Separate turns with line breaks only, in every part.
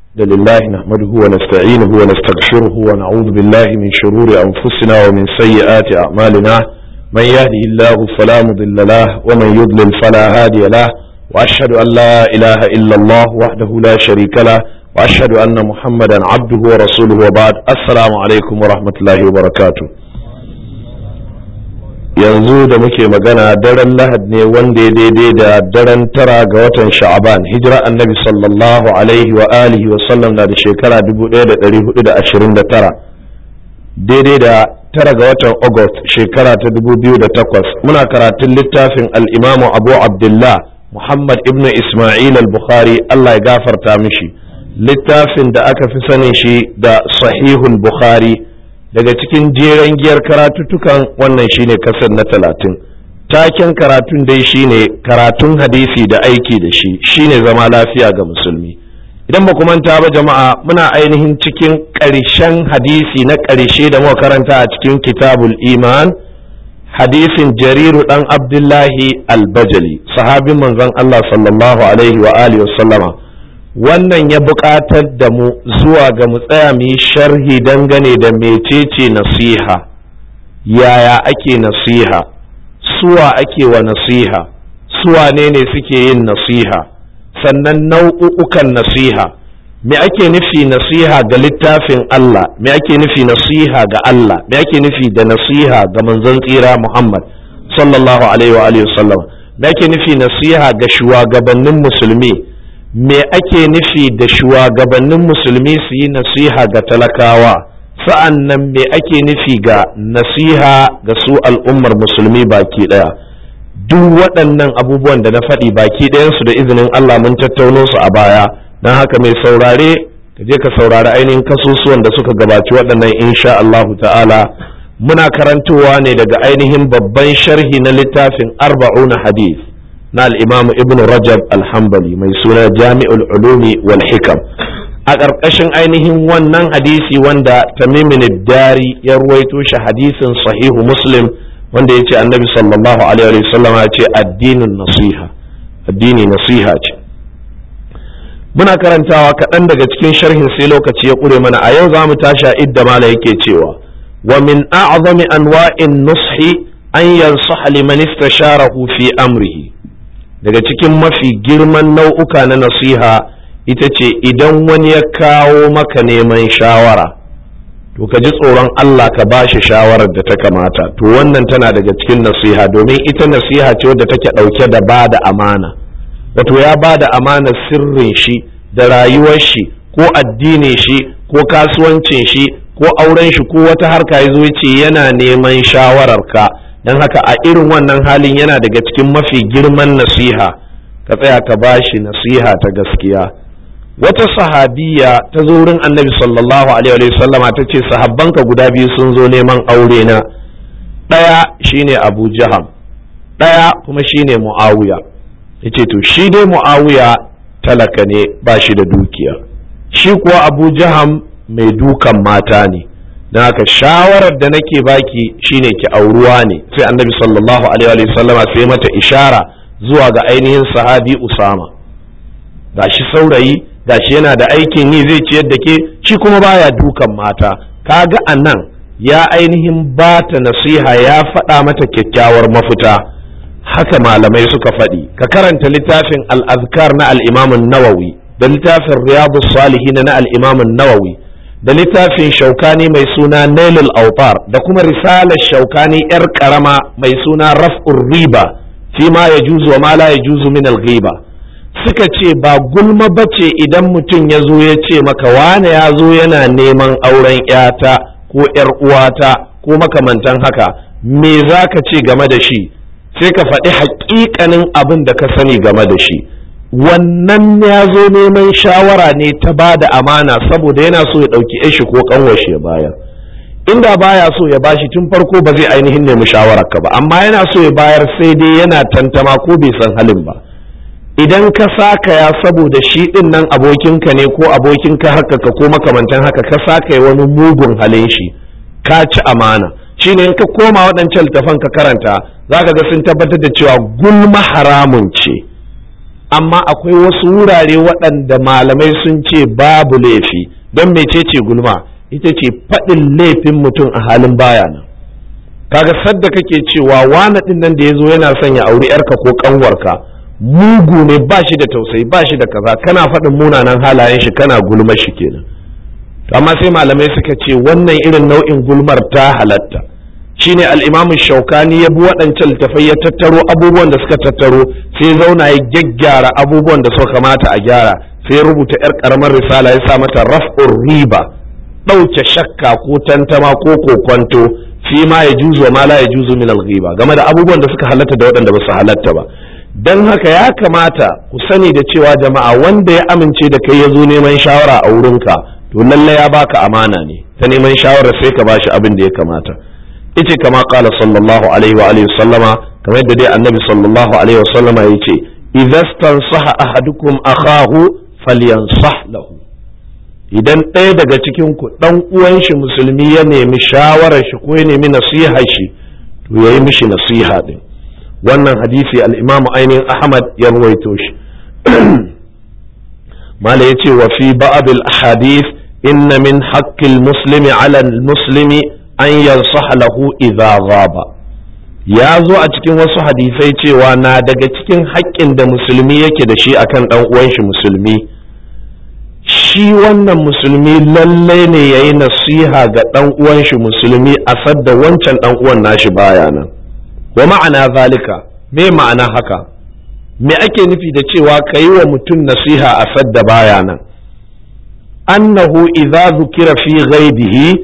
لله نحمده ونستعينه ونستغفره ونعوذ بالله من شرور أنفسنا ومن سيئات أعمالنا من يهده الله فلا مضل له ومن يضلل فلا هادي له وأشهد أن لا إله إلا الله وحده لا شريك له وأشهد أن محمدا عبده ورسوله وبعد السلام عليكم ورحمة الله وبركاته. yanzu da muke magana daren lahad ne wanda ya daidai da daren tara ga watan sha'aban hijira annabi sallallahu alaihi wa alihi wa sallam na da shekara 1429 daidai da tara ga watan august shekara ta 2008 muna karatun littafin al-imamu abu abdullah muhammad ibn isma'il al-bukhari Allah ya gafarta mishi, littafin da aka fi sanin shi da sahihul bukhari. Daga cikin jeren giyar karatuttukan wannan shine kasar na 30. Taken karatun dai shine karatun hadisi da aiki da shi shine zama lafiya ga musulmi. Idan ba ku manta ba jama'a, muna ainihin cikin ƙarshen hadisi na ƙarshe da muka karanta a cikin kitabul iman, hadisin Jariru dan Abdullahi al-Bajali, sahabin manzon Allah sallallahu alaihi wa alihi wasallama. Wannan ya buƙatar da mu zuwa ga mu tsaya mu yi sharhi dangane da mecece nasiha, yaya ake nasiha, suwa ake wa nasiha, suwa ne suke yin nasiha, sannan nau'ukan nasiha, me ake nufi nasiha ga littafin Allah, me ake nufi nasiha ga Allah, me ake nufi da nasiha ga manzon tsira Muhammad sallallahu alaihi wa alihi wasallam, me ake nufi nasiha ga shugabannin musulmi, me ake nufi da shugabannin musulmi su yi nasiha ga talakawa, sa'an nan me ake nufi ga nasiha ga su al'ummar musulmi baki ɗaya. Duk waɗannan abubuwan da na faɗi baki ɗayansu da izinin Allah mun tattauno su a baya, don haka mai saurare ka je ka saurari ainihin kasusuwan da suka gabaci waɗannan insha Allahu ta'ala. Muna karantowa ne daga ainihin babban sharhi na littafin arba'una hadith na al'imamu ibn rajab alhambali mai suna jami'ul ulumi wal hikam, a ƙarƙashin ainihin wannan hadisi wanda tamimin dari ya ruwaito shi, hadisin sahihu muslim wanda ya ce annabi sallallahu alaihi wasallam ya ce addinin nasiha, addini nasiha ce. Muna karantawa kaɗan daga cikin sharhin sai lokaci ya ƙure mana. A yau za mu tashi a idda mala yake cewa wa min a'zami anwa'in nushi an yansaha liman istasharahu fi amrihi. Daga cikin mafi girman nau'uka na nasiha ita ce idan wani ya kawo maka neman shawara, to ka ji tsoron Allah ka ba shi shawarar da ta kamata. To wannan tana daga cikin nasiha, domin ita nasiha ce wadda take ɗauke da ba da amana. Wato ya ba da amana sirrin shi da rayuwar shi ko addinin shi ko kasuwancin shi ko auren shi ko wata harka ya zo ya ce yana neman shawararka. don haka a irin wannan halin yana daga cikin mafi girman nasiha ka tsaya ka bashi nasiha ta gaskiya. Wata sahabiya ta zo wurin annabi sallallahu alaihi wa sallama ta ce sahabbanka guda biyu sun zo neman aure na, ɗaya shine Abu Jaham, ɗaya kuma shine Muawiya. Yace to shi dai Muawiya talaka ne, ba shi da dukiya, shi kuwa Abu Jaham mai dukan mata ne, don haka shawarar da nake baki shine ki auruwa ne. Sai annabi sallallahu alaihi wa sallama sai mata ishara zuwa ga ainihin sahabi Usama, gashi saurayi, gashi yana da aikin yi zai ciyar da ke, shi kuma baya dukan mata. Kaga anan ya ainihin bata nasiha, ya faɗa mata kyakkyawar mafita. Haka malamai suka faɗi, ka karanta littafin al-azkar na al-imam an-nawawi da littafin riyadus salihin na al-imam an-nawawi da littafin shaukani mai suna nailul autar da kuma risalar shaukani yar karama mai suna raf'ur riba fi ma yajuzu wa ma la yajuzu min al-ghiba. Suka ce ba gulma bace idan mutum ya zo ya ce maka wane ya zo yana neman auren yata ko yar uwata ko makamantan haka, me zaka ce game da shi? Sai ka faɗi haƙiƙanin abin da ka sani game da shi. Wannan ya zo neman shawara ne ta ba da amana saboda yana so ya ɗauki shi ko ƙanwashi ya bayar. Inda baya so ya bashi tun farko ba zai ainihin nemi shawararka ba, amma yana so ya bayar sai dai yana tantama ko bai san halin ba. Idan ka sakaya saboda shi ɗin nan abokinka ne ko abokinka haka ko makamantan haka, ka sakaya wani mugun halin shi, ka ci amana. Shine in ka koma waɗancan littafan ka karanta za ka ga sun tabbatar da cewa gulma haramun ce. amma akwai wasu wurare waɗanda malamai sun ce babu laifi. Don mecece gulma? Ita ce faɗin laifin mutum a halin baya nan. Kaga sadda kake cewa wani ɗin nan da ya zo yana son ya auri yarka ko ƙanwarka mugu ne, ba shi da tausayi, ba shi da kaza, kana faɗin munanan halayen shi, kana gulma shi kenan. Amma sai malamai suka ce wannan irin nau'in gulmar ta halatta. Shine al-Imam Shaukani ya bi waɗancan littafai ya tattaro abubuwan da suka tattaro, sai zauna ya gyaggyara abubuwan da suka kamata a gyara, sai rubuta yar karamar risala ya sa mata raf'ur riba, ɗauke shakka ko tantama ko kokwanto fi ma ya juzu wa ma la ya juzu min al-ghiba, game da abubuwan da suka halatta da waɗanda ba su halatta ba. Dan haka ya kamata ku sani da cewa jama'a, wanda ya amince da kai ya zo neman shawara a wurinka, to lalle ya baka amana ne ta neman shawara, sai ka bashi abin da ya kamata. Ice kama qala sallallahu alaihi wa alihi sallama, kamar yadda dai annabi sallallahu alaihi wa sallama yace idza stansaha ahadukum akahu falyansah lahu. Idan ɗaya daga cikin ku dan uwan shi musulmi ya nemi shawarar shi ko ya nemi nasiha shi, to yayi mishi nasiha din. Wannan hadisi al-Imam ainihin Ahmad ya ruwaito shi. Mala yace wa fi ba'd al-ahadith inna min haqqil muslimi 'ala al-muslimi an yansaha lahu idza ghaba. Ya zo a cikin wasu hadisai cewa na daga cikin haƙƙin da musulmi yake da shi akan dan uwan shi musulmi, shi wannan musulmi lalle ne yayi nasiha ga dan uwan shi musulmi a sadda wancan dan uwan nashi baya nan. Wa ma'ana zalika, me ma'ana haka? Me ake nufi da cewa ka yi wa mutum nasiha a sadda baya nan? Annahu idza dhukira fi ghaibihi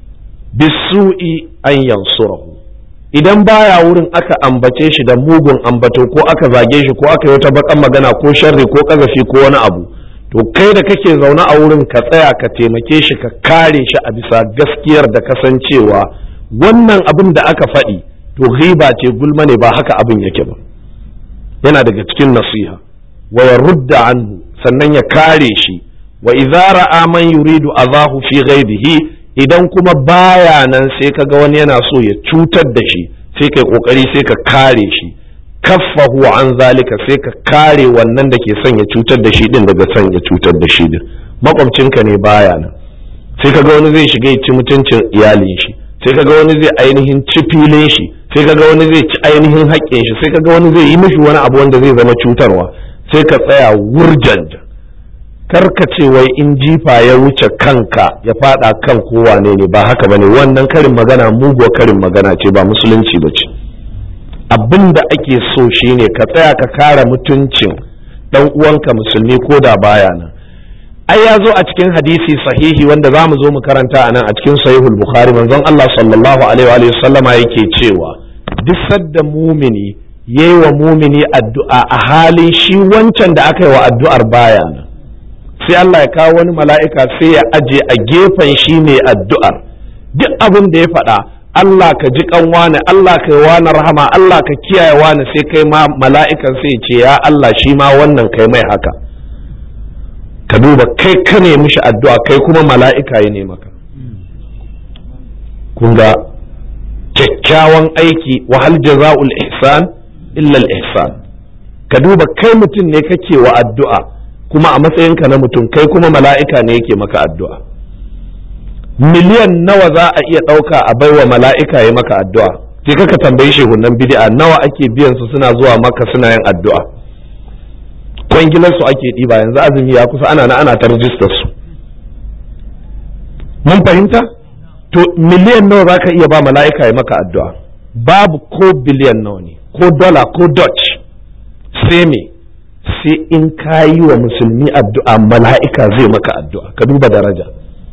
bisu'i an yansurahu. Idan baya wurin aka ambace shi da mugun ambato, ko aka zage shi, ko aka yi wata bakan magana ko sharri ko kazafi ko wani abu, to kai da kake zaune a wurin ka tsaya ka taimake shi, ka kare shi a bisa gaskiyar da kasancewa wannan abin da aka faɗi to ghiba ce, gulma ne, ba haka abin yake ba. Yana daga cikin nasiha. Wa yarudda anhu, sannan ya kare shi. Wa idza ra'a man yuridu azahu fi ghaibihi, idan kuma baya nan sai kaga wani yana so ya cutar da shi, sai kai kokari sai ka kare shi. Kaffahu an zalika, sai ka kare wannan da ke son ya cutar da shi din daga son ya cutar da shi din. Makwabcinka ne baya nan, sai kaga wani zai shiga ya ci mutuncin iyalin shi, sai kaga wani zai ainihin ci filin shi, sai kaga wani zai ci ainihin haƙƙin shi, sai kaga wani zai yi mishi wani abu wanda zai zama cutarwa, sai ka tsaya wurjanja. Karka ce wai in jifa ya wuce kanka ya fada kan kowane ne, ba haka bane. Wannan karin magana muguwar karin magana ce, ba musulunci ba ce. Abin da ake so shine ka tsaya ka kare mutuncin dan uwanka musulmi ko da baya nan. Ai ya zo a cikin hadisi sahihi wanda za mu zo mu karanta a nan a cikin sahihul bukhari, manzon Allah sallallahu alaihi wa sallama yake cewa duk sadda mumini yayi wa mumini addu'a a halin shi wancan da aka yi wa addu'ar baya nan, sai Allah ya kawo wani mala'ika sai ya aje a gefen shi mai addu'ar, duk abin da ya faɗa, Allah ka ji kan wani, Allah ka yi wani rahama, Allah ka kiyaye wani, sai kai ma mala'ikan sai ya ce ya Allah shi ma wannan kai mai haka. Ka duba, kai ka ne mishi addu'a, kai kuma mala'ika ya ne maka. Kun ga kyakkyawan aiki, wa hal jaza'ul ihsan illa al ihsan. Ka duba, kai mutum ne kake wa addu'a, kuma a matsayinka na mutum, kai kuma mala'ika ne yake maka addu'a. Miliyan nawa za a iya ɗauka a baiwa mala'ika ya maka addu'a? Sai kaka tambayi shehunan bid'a nawa ake biyan su suna zuwa maka suna yin addu'a. Kwangilar su ake ɗiba, yanzu azumi ya kusa, ana ta rijistar su. Mun fahimta? To miliyan nawa za ka iya ba mala'ika ya maka addu'a? Babu, ko biliyan nawa ne, ko dola, ko dutch. Sai me? Sai in ka yi wa musulmi addu'a, mala'ika zai maka addu'a. Ka duba daraja.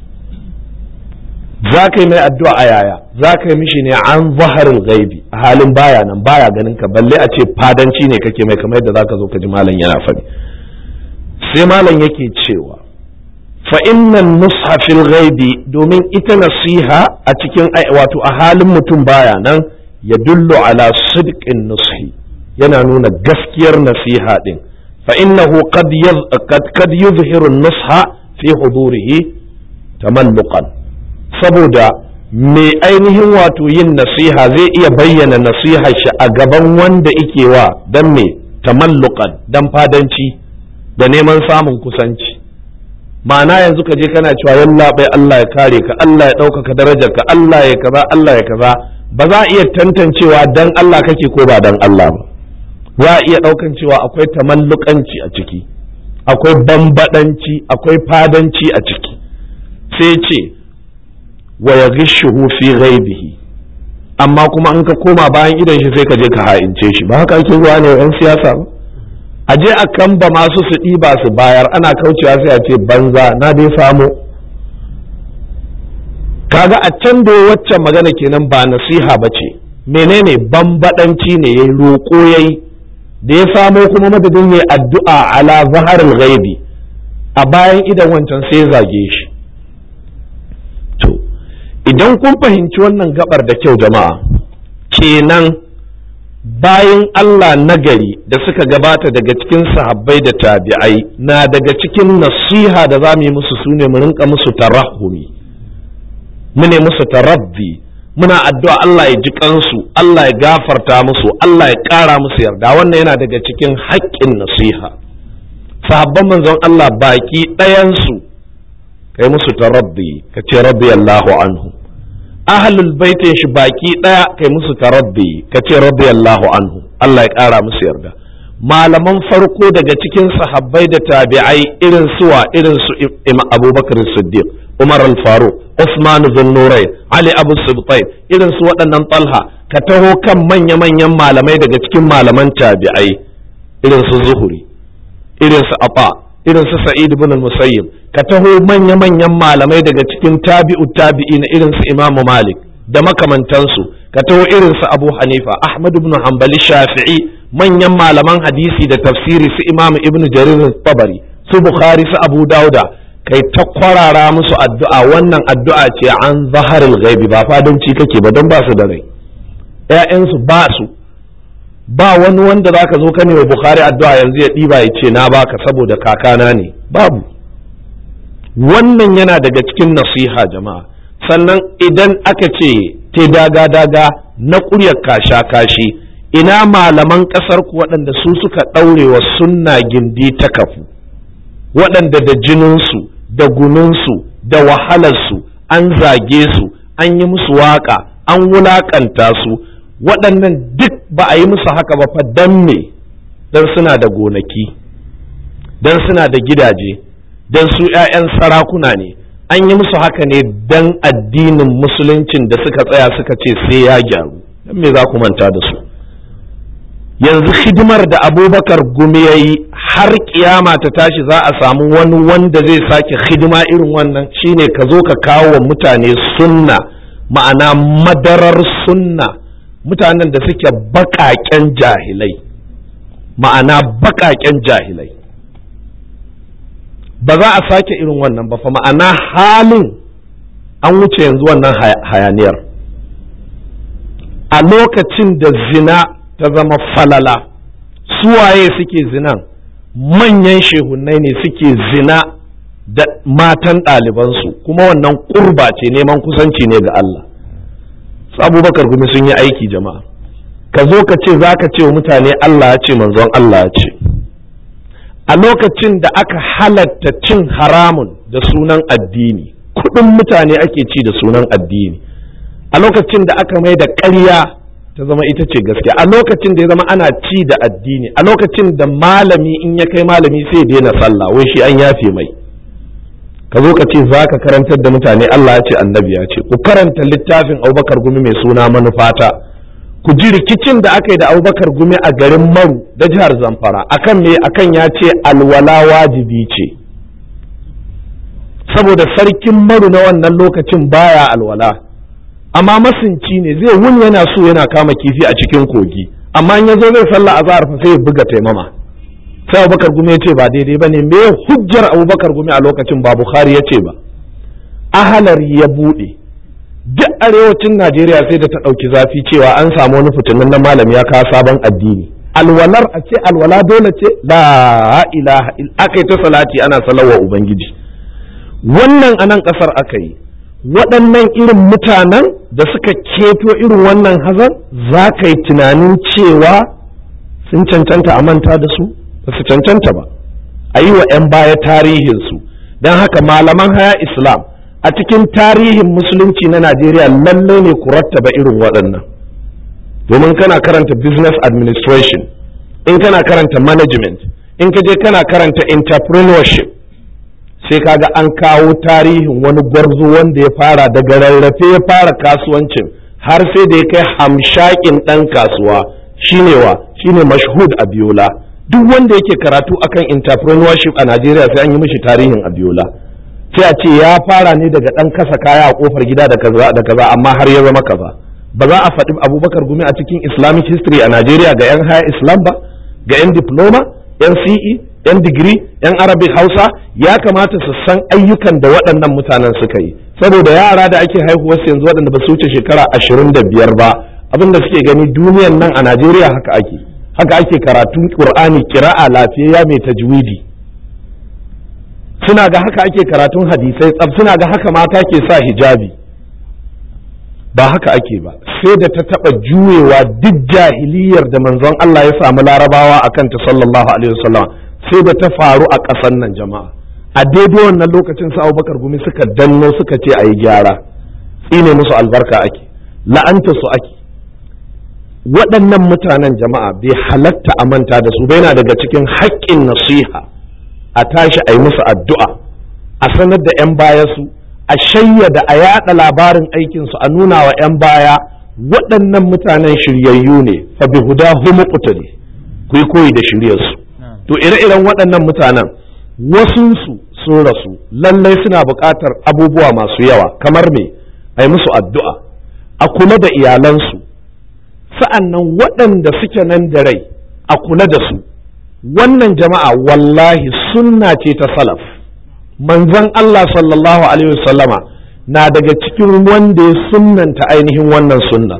Za ka yi mai addu'a a yaya? Za ka yi mishi ne an zaharin gaibi, a halin baya nan, baya ganin ka, balle a ce fadanci ne kake mai, kamar yadda za ka zo ka ji malam yana faɗi. Sai malam yake cewa fa innan nusha fil ghaibi, domin ita nasiha a cikin wato a halin mutum baya nan, ya dullu ala sidqin nushi, yana nuna gaskiyar nasiha din. Fa innahu qad yuzhiru an-nusha fi hudurihi tamalluqan, saboda mai ainihin wato yin nasiha zai iya bayyana nasihar shi a gaban wanda yake wa, dan me, tamalluqan dan fadanci da neman samun kusanci. Ma'ana yanzu ka je kana cewa yalla bai Allah ya kare ka, Allah ya ɗaukaka darajarka, Allah ya kaza, Allah ya kaza, ba za a iya tantancewa dan Allah kake ko ba dan Allah ba. Za a iya ɗaukan cewa akwai tamallukanci a ciki, akwai bambadanci, akwai fadanci a ciki. Sai ce wa yaghishuhu fi ghaibihi, amma kuma in ka koma bayan idan shi sai ka je ka ha'ince shi. Ba haka ake zuwa ne wa 'yan siyasa ba? A je a kamba masu su ɗiba su bayar, ana kaucewa sai a ce banza na dai samu. Kaga a can da waccan magana kenan ba nasiha ba ce, menene bambadanci ne, yayi roƙo yayi da ya samo kuma madadin yayi addu'a ala zaharil ghaibi a bayan idan wancan sai zage shi. To idan kun fahimci wannan gabar da kyau jama'a, kenan bayan Allah nagari da suka gabata daga cikin sahabbai da tabi'ai na daga cikin nasiha da za mu yi musu sune mu rinka musu tarahumi, mu ne musu tarabbi, muna addu'a Allah ya ji kansu, Allah ya gafarta musu, Allah ya ƙara musu yarda. Wannan yana daga cikin haƙƙin nasiha. Sahabban manzon Allah baki ɗayansu kai musu tarabbi, ka ce radiyallahu anhu. Ahlul baitin shi baki ɗaya kai musu tarabbi, ka ce radiyallahu anhu, Allah ya ƙara musu yarda. Malaman farko daga cikin sahabbai da tabi'ai irin su Abubakar Siddiq, Umar al-Faruq, Usman bin Nurayn, Ali Abu Sibtain, irin su waɗannan Talha, ka taho kan manya-manyan malamai daga cikin malaman tabi'ai irin su Zuhri, irin su Afa, irin su Sa'id ibn al-Musayyib, ka taho manya-manyan malamai daga cikin tabi'in irin su Imam Malik da makamantansu, ka taho irin su Abu Hanifa, Ahmad ibn Hanbali, Shafi'i, manyan malaman hadisi da tafsiri su Imam Ibn Jarir al-Tabari, su Bukhari, su Abu Dauda, kai ta kwarara musu addu'a. Wannan addu'a ce an zaharil ghaibi, ba fadanci kake ba, don ba su da rai, ƴaƴansu ba su, ba wani wanda zaka zo ka ne wa Bukhari addu'a yanzu ya ɗiba ya ce na baka saboda kakana ne, babu. Wannan yana daga cikin nasiha jama'a. Sannan idan aka ce te daga na ƙuryar kashi, ina malaman ƙasar ku waɗanda su suka ɗaure wa sunna gindi ta kafu, waɗanda da jininsu da gununsu da wahalarsu an zage su, an yi musu waƙa, an wulaƙanta su, waɗannan duk ba a yi musu haka ba fa dan me? Dan suna da gonaki, dan suna da gidaje, dan su 'ya'yan sarakuna ne. An yi musu haka ne dan addinin musuluncin da suka tsaya suka ce sai ya gyaru. Dan me za ku manta da su? Yanzu hidimar da Abubakar Gumi ya yi har kiyama ta tashi za a samu wani wanda zai sake hidima irin wannan, shine ka zo ka kawo wa mutane sunna, ma'ana madarar sunna, mutanen da suke baƙaƙen jahilai, ma'ana baƙaƙen jahilai. Ba za a sake irin wannan ba fa, ma'ana halin an wuce yanzu wannan hayaniyar. A lokacin da zina ta zama falala, suwaye suke zinan? Manyan shehunnai ne suke zina da matan ɗalibansu, kuma wannan ƙurba ce, neman kusanci ne ga Allah. Abubakar Gumi sun yi aiki jama'a. Ka zo ka ce za ka ce wa mutane Allah ya ce, manzon Allah ya ce. A lokacin da aka halatta cin haramun da sunan addini, kuɗin mutane ake ci da sunan addini, a lokacin da aka mai da ƙarya ta zama ita ce gaskiya, a lokacin da ya zama ana ci da addini, a lokacin da malami in ya kai malami sai daina sallah, wai shi an yafe mai. Ka zo ka ce za ka karantar da mutane Allah ya ce, annabi ya ce. Ku karanta littafin Abubakar Gumi mai suna Manufata, ku ji rikicin da aka yi da Abubakar Gumi a garin Maru da jihar Zamfara akan me? Akan ya ce alwala wajibi ce, saboda sarkin Maru na wannan lokacin baya alwala, amma masunci ne, zai wuni yana so yana kama kifi a cikin kogi, amma in ya zo zai sallah azhar fa sai ya buga taimama. Sai Abubakar Gumi ya ce ba daidai ba ne. Me hujjar Abubakar Gumi a lokacin? ba Bukhari ya ce ba, Ahalari ya buɗe. Duk arewacin Najeriya sai da ta ɗauki zafi cewa an samu wani fitinin na malami ya kawo sabon addini. Alwalar a ce alwala dole ce, la ilaha aka yi ta salati ana salawa Ubangiji. Wannan a nan ƙasar aka yi. Waɗannan irin mutanen da suka keto irin wannan hazan, za ka yi tunanin cewa sun cancanta a manta da su ba su cancanta ba, a yi wa 'yan baya tarihinsu. Don haka malaman haya islam a cikin tarihin musulunci na Najeriya lallai ne ku rattaba irin waɗannan, domin kana karanta business administration, in kana karanta management, in ka je kana karanta entrepreneurship, sai kaga an kawo tarihin wani gwarzo wanda ya fara daga rarrafe ya fara kasuwancin har sai da ya kai hamshakin ɗan kasuwa, shine Mashhud Abiola. Duk wanda yake karatu akan entrepreneurship a Najeriya sai an yi mishi tarihin Abiola, sai a ce ya fara ne daga ɗan kasa kaya a kofar gida da kaza amma har ya zama kaza. Ba za a faɗi Abubakar Gumi a cikin Islamic history a Najeriya ga 'yan haya Islam ba, ga 'yan diploma, 'yan CE, 'yan digiri, 'yan Arabic Hausa. Ya kamata su san ayyukan da waɗannan mutanen suka yi, saboda yara da ake haihuwarsu yanzu waɗanda ba su wuce shekara 25 ba, abin da suke gani duniyan nan a Najeriya haka ake karatun Qur'ani kira'a lafiyayya mai tajwidi, suna ga haka ake karatun hadisai tsaf, suna ga haka mata ke sa hijabi. Ba haka ake ba, sai da ta taɓa juyewa duk jahiliyar da manzon Allah ya samu larabawa a kanta sallallahu alaihi wasallam, sai da ta faru a ƙasar nan jama'a. A daidai wannan lokacin sa Abubakar Gumi suka danno suka ce a yi gyara, tsine musu albarka ake, la'anta su ake. Waɗannan mutanen jama'a bai halatta a manta da su, bai na daga cikin haƙƙin nasiha a tashi a yi musu addu'a, a sanar da 'yan baya su, a shayyada a yada labarin aikinsu, a nuna wa 'yan baya waɗannan mutanen shiryayyu ne, fa bi hudahum muqtadi, ku yi koyi da shiryarsu. To ire-iren waɗannan mutanen wasunsu sun rasu, lallai suna buƙatar abubuwa masu yawa, kamar me a yi musu addu'a, a kula da iyalansu, sa'annan waɗanda suke nan da rai a kula da su. Wannan jama'a wallahi sunna ce ta salaf. Manzon Allah sallallahu alaihi wasallama na daga cikin wanda ya sunnanta ainihin wannan sunnar,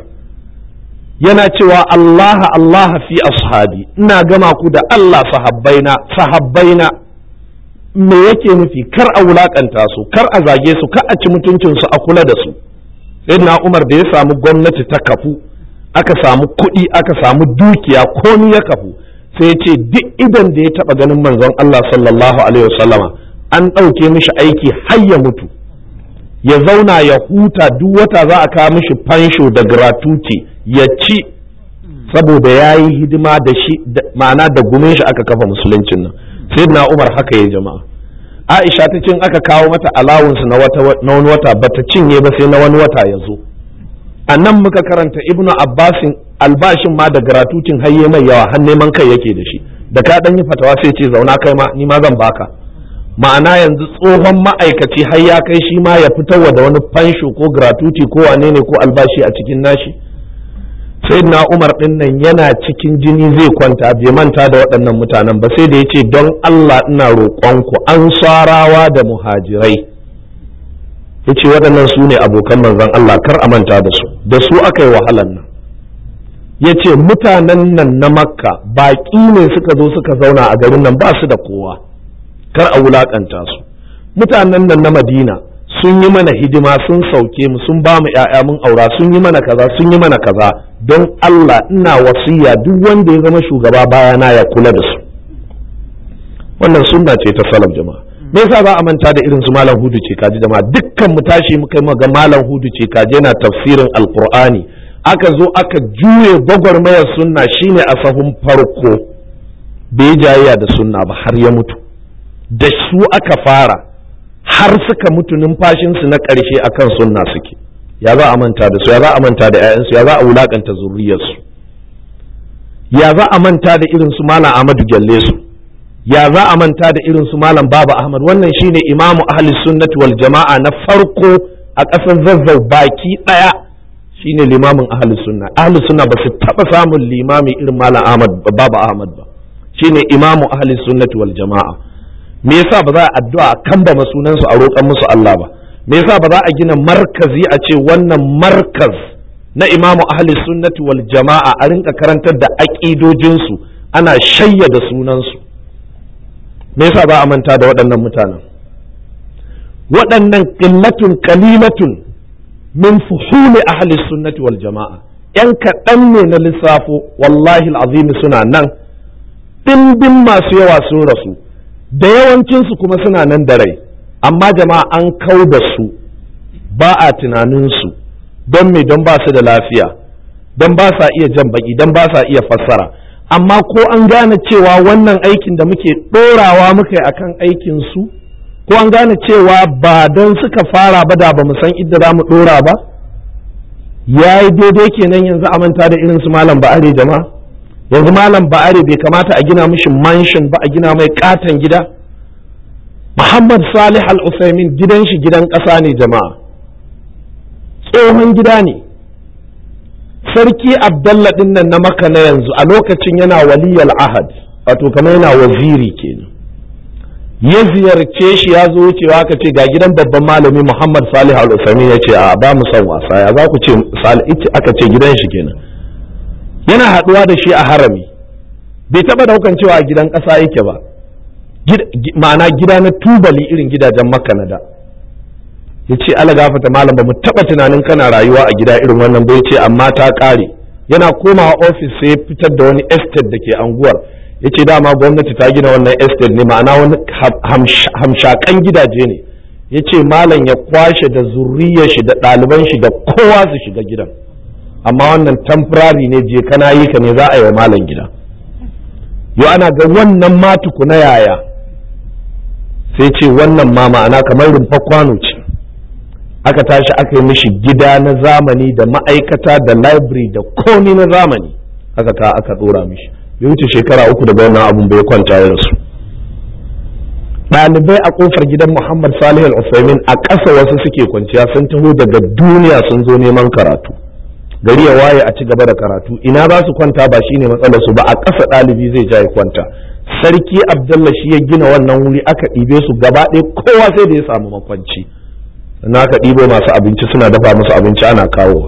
yana cewa Allah fi ashabi, ina gama ku da Allah sahabbaina. Me yake nufi? Kar a wulakanta su, kar a zage su, kar a ci mutuncin su, a kula da su. Sayyidina Umar da ya samu gwamnati ta kafu, aka samu kuɗi, aka samu dukiya, komai ya kafu, sai ya ce duk idan da ya taɓa ganin manzon Allah sallallahu alaihi wasallama an ɗauke mishi aiki har ya mutu, ya zauna ya huta, duk wata za a kawo mishi fansho da gratuity ya ci, saboda ya yi hidima da shi, ma'ana da gumin shi aka kafa musuluncin nan. Sayyidina Umar haka ya jama'a. Aisha ta cin aka kawo mata allowance na wani wata bata cinye ba sai na wani wata ya zo. A nan muka karanta Ibnu Abbasin albashin ma da gratuitin hayye mai yawa, har neman kai yake da shi, da ka dan yi fatawa sai ce zauna kai ma ni ma zan baka. Ma'ana yanzu tsohon ma'aikaci har ya kai shi ma ya fitarwa da wani fansho ko gratuity ko wane ne ko albashi a cikin nashi. Sayyidina Umar din nan yana cikin jini zai kwanta, bai manta da waɗannan mutanen ba, sai da yace don Allah ina roƙonku ansarawa da muhajirai, yace waɗannan su ne abokan manzon Allah, kar a manta da su aka yi wahalan nan. Yace mutanen nan na Makka baƙi ne suka zo suka zauna a garin nan, ba su da kowa, kar a wulakanta su. Mutanen nan na Madina sun yi mana hidima, sun sauke mu, sun ba mu ƴaƴa mun aura, sun yi mana kaza, sun yi mana kaza. Don Allah ina wasiya duk wanda ya zama shugaba bayana ya kula da su. Wannan sunna ce ta salaf jama'a. Me yasa ba a manta da irin su Malam Hudu ce kaji jama'a? Dukkan mu tashi muka yi ga Malam Hudu ce kaji yana tafsirin Alqur'ani, aka zo aka juye gwagwarmayar sunna, shine a sahun farko, bai jayayya da sunna ba har ya mutu. Da su aka fara har suka mutu, numfashinsu na ƙarshe akan sunna suke. Ya za a manta da su, ya za a manta da 'ya'yansu, ya za a wulakanta zuriyarsu, ya za a manta da irin su Malam Ahmadu Gyalle su, ya za a manta da irin su Malam Baba Ahmad. Wannan shine imamu ahli sunnati wal jama'a na farko a ƙasar Zazzau baki ɗaya, shine limamin ahli sunna. Ahli sunna ba su taɓa samun limami irin Malam Ahmad Baba Ahmad ba, shine imamu ahli sunnati wal jama'a. Me yasa ba za a addu'a kan ba sunansu a roƙan musu Allah ba? Me yasa ba za a gina markazi a ce wannan markaz na imamu ahli sunnati wal jama'a, a rinka karantar da aƙidojinsu, ana shayyada sunansu? Me yasa ba a manta da waɗannan mutanen? Waɗannan qillatun qalilatun min fuhuli ahli sunnati wal jama'a, yan kaɗan ne na lissafo, wallahi al'azim suna nan ɗimbin masu yawa sun rasu, da yawancinsu kuma suna nan da rai, amma jama'a an kau da su, ba a tunaninsu, don me? Don ba su da lafiya, don ba sa iya jan baki, don ba sa iya fassara. Amma ko an gane cewa wannan aikin da muke ɗorawa muka yi akan aikin su, ko an gane cewa ba don suka fara ba da ba mu san idda za mu ɗora ba, ya yi daidai kenan yanzu a manta da irin su malam Ba'are jama'a. Yanzu malam Ba'are bai kamata a gina mishi mansion ba, a gina mai katon gida. Muhammad Salih Al-Uthaymin gidan shi gidan ƙasa ne jama'a, tsohon gida ne. Sarki Abdallah din nan na Makka na yanzu a lokacin yana waliyal ahad, wato kamar yana waziri kenan. Ya ziyarce shi, ya zo wucewa aka ce ga gidan babban malami Muhammad Salih Al-Uthaymin, ya ce a ba mu son wasa, ya za ku ce Salih, aka ce gidan shi kenan. Yana haɗuwa da shi a harami, bai taɓa daukan cewa a gidan ƙasa yake ba, ma'ana gida na tubali irin gidajen Makka na da. Ya ce ala gafata malam, ba mu taɓa tunanin kana rayuwa a gida irin wannan ba. Ya ce amma ta ƙare. Yana komawa ofis sai ya fitar da wani estate da ke anguwar. Ya ce dama gwamnati ta gina wannan estate ne, ma'ana wani hamshakan gidaje ne. Ya ce malam ya kwashe da zurriyar shi da ɗaliban shi da kowa su shiga gidan, amma wannan temporary ne, je kana yi ka ne za a yi wa malam gida. Yau ana ga wannan ma tukuna yaya, sai ce wannan ma ma'ana kamar rumfa kwano ce. Aka tashi aka yi mishi gida na zamani da ma'aikata da library da komi na zamani, aka ɗora mishi. Bai wuce shekara 3 daga wannan abun bai kwanta ya rasu. Ɗalibai a ƙofar gidan Muhammad Salih Al-Uthaymin a ƙasa wasu suke kwanciya, sun taho daga duniya sun zo neman karatu. Gari ya waye a ci gaba da karatu, ina za su kwanta ba shine matsalar su ba, a ƙasa ɗalibi zai ja ya kwanta. Sarki Abdullah shi ya gina wannan wuri, aka ɗibe su gaba ɗaya, kowa sai da ya samu makwanci. Na aka ɗibo masu abinci suna dafa musu abinci ana kawowa.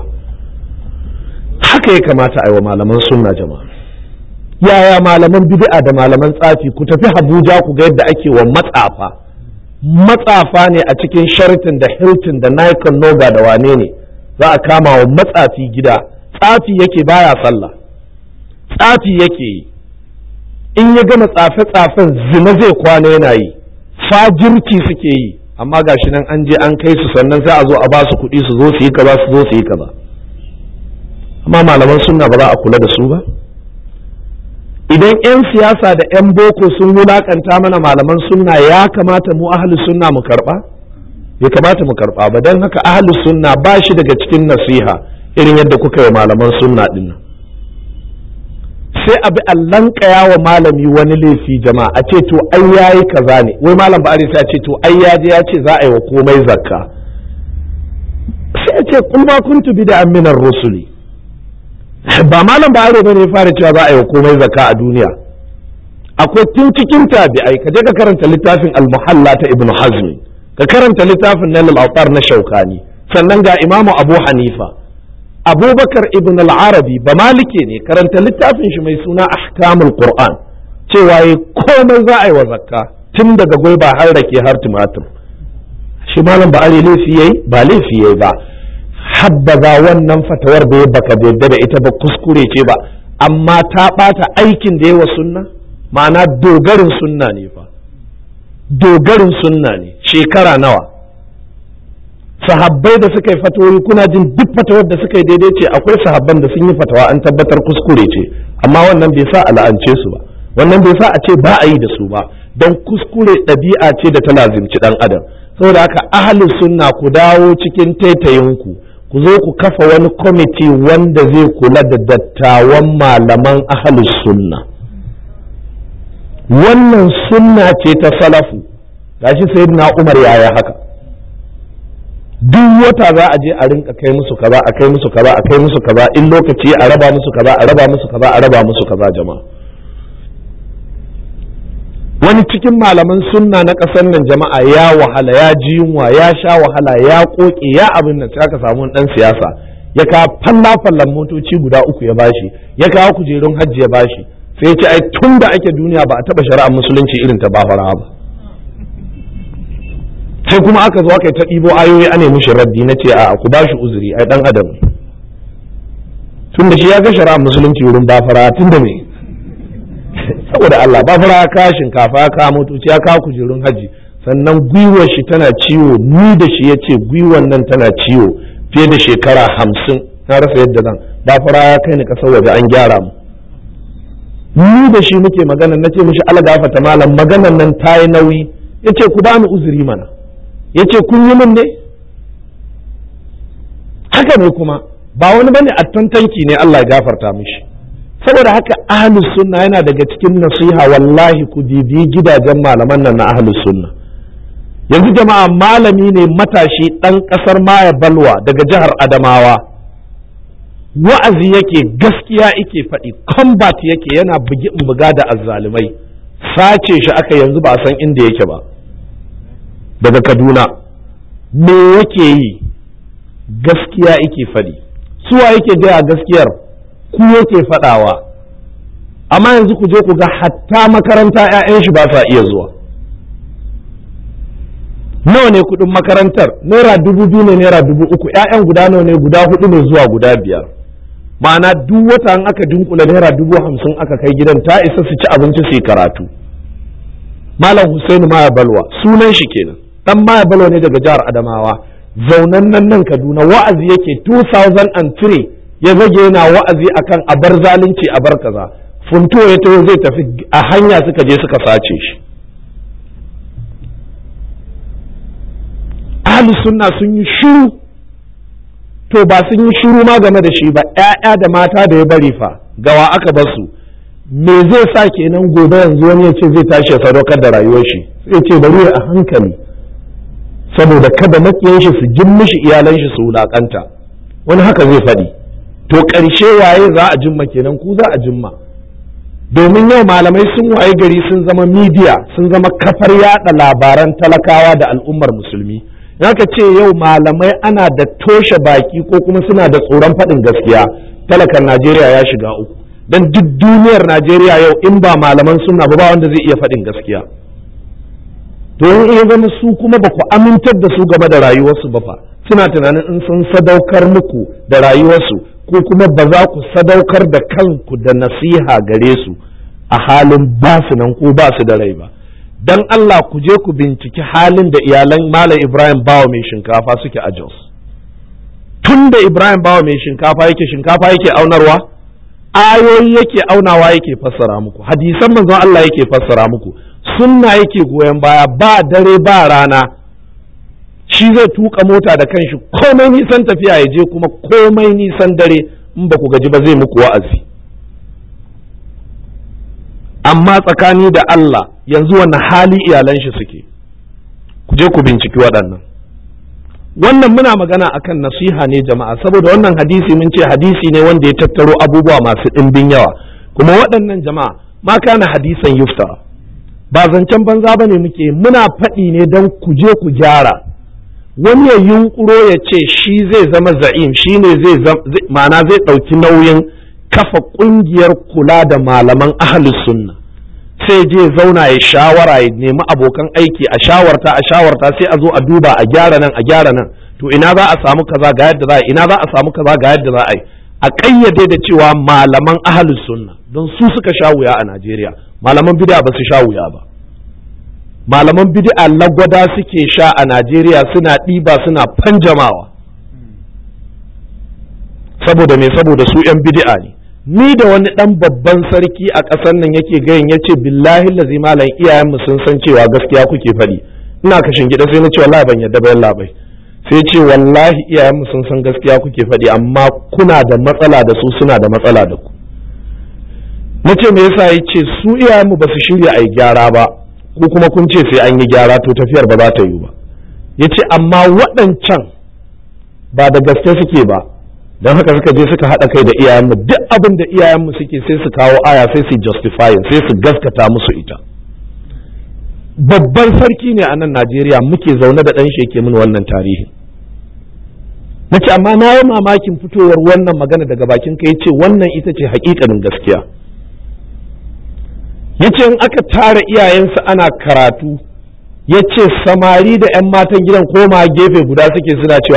Haka ya kamata a yi wa malaman sunna jama'a. Yaya malaman bid'a da malaman tsafi? Ku tafi Abuja ku ga yadda ake wa matsafa. Matsafa ne a cikin Sheraton da Hilton da Nikon Noga da wane ne, za a kama wa matsafi gida. Tsafi yake, baya sallah, tsafi yake yi. In ya gama tsafe-tsafen zina zai kwana yana yi, fajirci suke yi. Amma gashi nan an je an kai su, sannan sai a zo a ba su kuɗi su zo su yi kaza, su zo su yi kaza. Amma malaman sunna ba za a kula da su ba. Idan 'yan siyasa da 'yan boko sun wulakanta mana malaman sunna, ya kamata mu ahlus sunna mu karɓa? Bai kamata mu karɓa ba. Don haka ahlus sunna ba shi daga cikin nasiha irin yadda kuka yi malaman sunna ɗin nan. Sai abi allan kaya wa malami wani laifi jama'a, a ce to ai yayi kaza ne, wai malam Ba'ari sai a ce to ai ya je ya ce za a yi wa komai zakka. Sai a ce kul ma kuntu bid'an min ar-rusuli. Ba malam Ba'ari bane ya fara cewa za a yi wa komai zakka a duniya. Akwai tun cikin tabi'ai, ka je ka karanta littafin al-Muhalla ta Ibn Hazm, ka karanta littafin Nail al-Awtar na Shawkani, sannan ga Imam Abu Hanifa. Abubakar ibn al-Arabi ba malike ne, karanta littafin shi mai suna Ahkamul Qur'an, cewa yi komai za a yi wa zakka, tun daga gwaiba har rake har tumatir. Shi malam Ba'ari laifi yayi? Ba laifi yayi ba. Habbaza wannan fatawar da ya baka yadda da ita ba, kuskure ce ba, amma ta bata aikin da yawa sunna, ma'ana dogarin sunna ne fa, dogarin sunna ne. Shekara nawa sahabbai da suka yi fatawoyi, kuna jin duk fatawar da suka yi daidai ce? Akwai sahabban da sun yi fatawa an tabbatar kuskure ce, amma wannan bai sa a la'ance su ba, wannan bai sa a ce ba a yi da su ba, don kuskure ɗabi'a ce da ta lazimci ɗan adam. Saboda haka ahlus sunna ku dawo cikin taitayinku, ku zo ku kafa wani kwamiti wanda zai kula da dattawan malaman ahlus sunna. Wannan sunna ce ta salafu, gashi sayyidina Umar yaya haka. Duk wata za a je a rinka kai musu kaza, a kai musu kaza, a kai musu kaza, in lokaci a raba musu kaza, a raba musu kaza, a raba musu kaza jama'a. Wani cikin malaman sunna na ƙasar nan jama'a ya wahala, ya ji yunwa, ya sha wahala, ya koke, ya abin nan, sai aka samu wani ɗan siyasa ya kawo fallan motoci guda 3 ya bashi, ya kawo kujerun hajji ya bashi, sai ya ce ai tun da ake duniya ba a taɓa shari'ar musulunci irin ta bafara ba. Sai kuma aka zo aka yi ta ɗibo ayoyi ane mushi raddi, na ce a ku ba shi uzuri, ai ɗan adam tun da shi ya ga shari'ar musulunci wurin bafara, tun da me saboda Allah ba fara ka shinkafa ka motoci ya ka kujerun haji sannan gwiwar shi tana ciwo ni da shi yace gwiwar nan tana ciwo fiye da shekara 50 na rasa yadda zan ba fara ya kai ni kasar waje an gyara mu ni da shi muke magana nace mishi algafata malam maganan nan tayi nauyi yace ku bani uzuri mana yace kun yi min ne haka ne kuma ba wani bane attantanki ne Allah ya gafarta mishi saboda haka ahlus sunna yana daga cikin nasiha wallahi ku bibi gidajen malaman nan na ahlus sunna yanzu jama'a malami ne matashi dan kasar Maya Balwa daga jihar Adamawa wa'azi yake gaskiya yake faɗi combat yake yana bugi buga da azzalumai sace shi aka yanzu ba a san inda yake ba daga Kaduna me yake yi gaskiya yake faɗi suwa yake gaya gaskiyar ku yake faɗawa amma yanzu ku je ku ga hatta makaranta 'ya'yan shi ba sa iya zuwa nawa ne kuɗin makarantar naira 2,000 ne naira 3,000 'ya'yan guda nawa ne guda 4 ne zuwa guda 5 ma'ana duk wata an aka dunkula naira 50,000 aka kai gidan ta isa su ci abinci su yi karatu malam Husainu Maya Balwa sunan shi kenan dan Maya Balwa ne daga jihar Adamawa zaunan nan Kaduna wa'azi yake 2003 ya zage yana wa'azi akan abar zalunci a bar kaza funto ya taho zai tafi a hanya suka je suka sace shi ahlus sunna sun yi shiru to ba sun yi shiru ma game da shi ba ƴaƴa da mata da ya bari fa gawa aka bar su me zai sa kenan gobe yanzu wani ya ce zai tashi ya sadaukar da rayuwar shi sai ce bari a hankali saboda kada makiyan shi su jin mishi iyalan shi su wulakanta wani haka zai faɗi to ƙarshe waye za a jimma kenan ku za a jimma domin yau malamai sun waye gari sun zama media sun zama kafar yada labaran talakawa da al'ummar musulmi haka ce yau malamai ana da toshe baki ko kuma suna da tsoron faɗin gaskiya talakan Najeriya ya shiga uku dan duk duniyar Najeriya yau in ba malaman sunna ba wanda zai iya faɗin gaskiya to in iya zama su kuma ba ku amintar da su game da rayuwarsu ba fa suna tunanin in sun sadaukar muku da rayuwarsu ko kuma ba za ku sadaukar da kanku da nasiha gare su a halin ba su nan ko ba su da rai ba dan Allah ku je ku binciki halin da iyalan Malam Ibrahim Bawa mai shinkafa suke a Jos tun da Ibrahim Bawa mai shinkafa yake aunarwa ayoyi yake aunawa yake fassara muku hadisan manzon Allah yake fassara muku sunna yake goyon baya ba dare ba rana shi zai tuka mota da kanshi komai nisan tafiya ya je kuma komai nisan dare in ba ku gaji ba zai muku wa'azi amma tsakani da Allah yanzu wannan hali iyalan shi suke ku je ku binciki waɗannan wannan muna magana akan nasiha ne jama'a saboda wannan hadisi mun ce hadisi ne wanda ya tattaro abubuwa masu ɗimbin yawa kuma waɗannan jama'a ma kana hadisan yuftara ba zancen banza bane muke muna faɗi ne don ku je ku gyara wani ya yunkuro ya ce shi zai zama za'im shi ne ma'ana zai ɗauki nauyin kafa ƙungiyar kula da malaman ahlus sunna sai je zauna ya shawara ya nemi abokan aiki a shawarta sai a zo a duba a gyara nan to ina za a samu kaza ga yadda za a ina za a samu kaza ga yadda za a yi a ƙayyade da cewa malaman ahlus sunna don su suka sha wuya a Najeriya malaman bid'a ba su sha wuya ba malaman bid'a lagwada suke sha a Najeriya suna ɗiba suna fanjamawa saboda su 'yan bid'a ne ni da wani ɗan babban sarki a ƙasar nan yake gayin ya ce billahi lazi malam iyayenmu sun san cewa gaskiya kuke faɗi ina kashin gida sai na ce wallahi ban yadda bayan labai sai ce wallahi iyayenmu sun san gaskiya kuke faɗi amma kuna da matsala da su suna da matsala da ku na ce me yasa ya ce su iyayenmu ba su shirya a yi gyara ba ko kuma kun ce sai an yi gyara to tafiyar ba za ta yi ba ya ce amma waɗancan ba da gaske suke ba don haka suka je suka haɗa kai da iyayenmu duk abin da iyayenmu suke sai su kawo aya sai su justify sai su gaskata musu ita babban sarki ne a nan Najeriya muke zaune da ɗan sheke mini wannan tarihi nace amma na yi mamakin fitowar wannan magana daga bakin ka yace wannan ita ce haƙiƙanin gaskiya yace in aka tara iyayensu ana karatu yace samari da 'yan matan gidan koma gefe guda suke suna cewa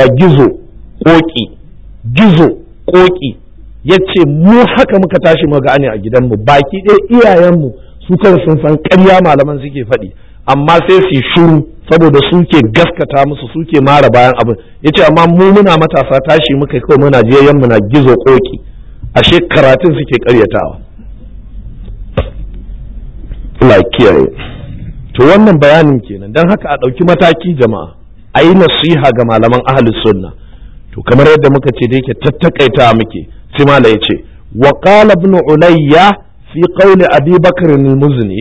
gizo ƙoƙi ya ce mu haka muka tashi magana a gidanmu baki ɗaya iyayenmu su kan sun san ƙarya malaman suke faɗi amma sai su shuru saboda suke gaskata musu suke mara bayan abin yace amma mu muna matasa tashi muka kawai muna je muna gizo koki ashe karatun suke ƙaryatawa. Allah kiyaye. To wannan bayanin kenan dan haka a ɗauki mataki jama'a a yi nasiha ga malaman ahlus sunna. To kamar yadda muka ce da yake tattakaita muke sai mala yace wa qala ibn ulayya fi qawli abi bakr al-muzni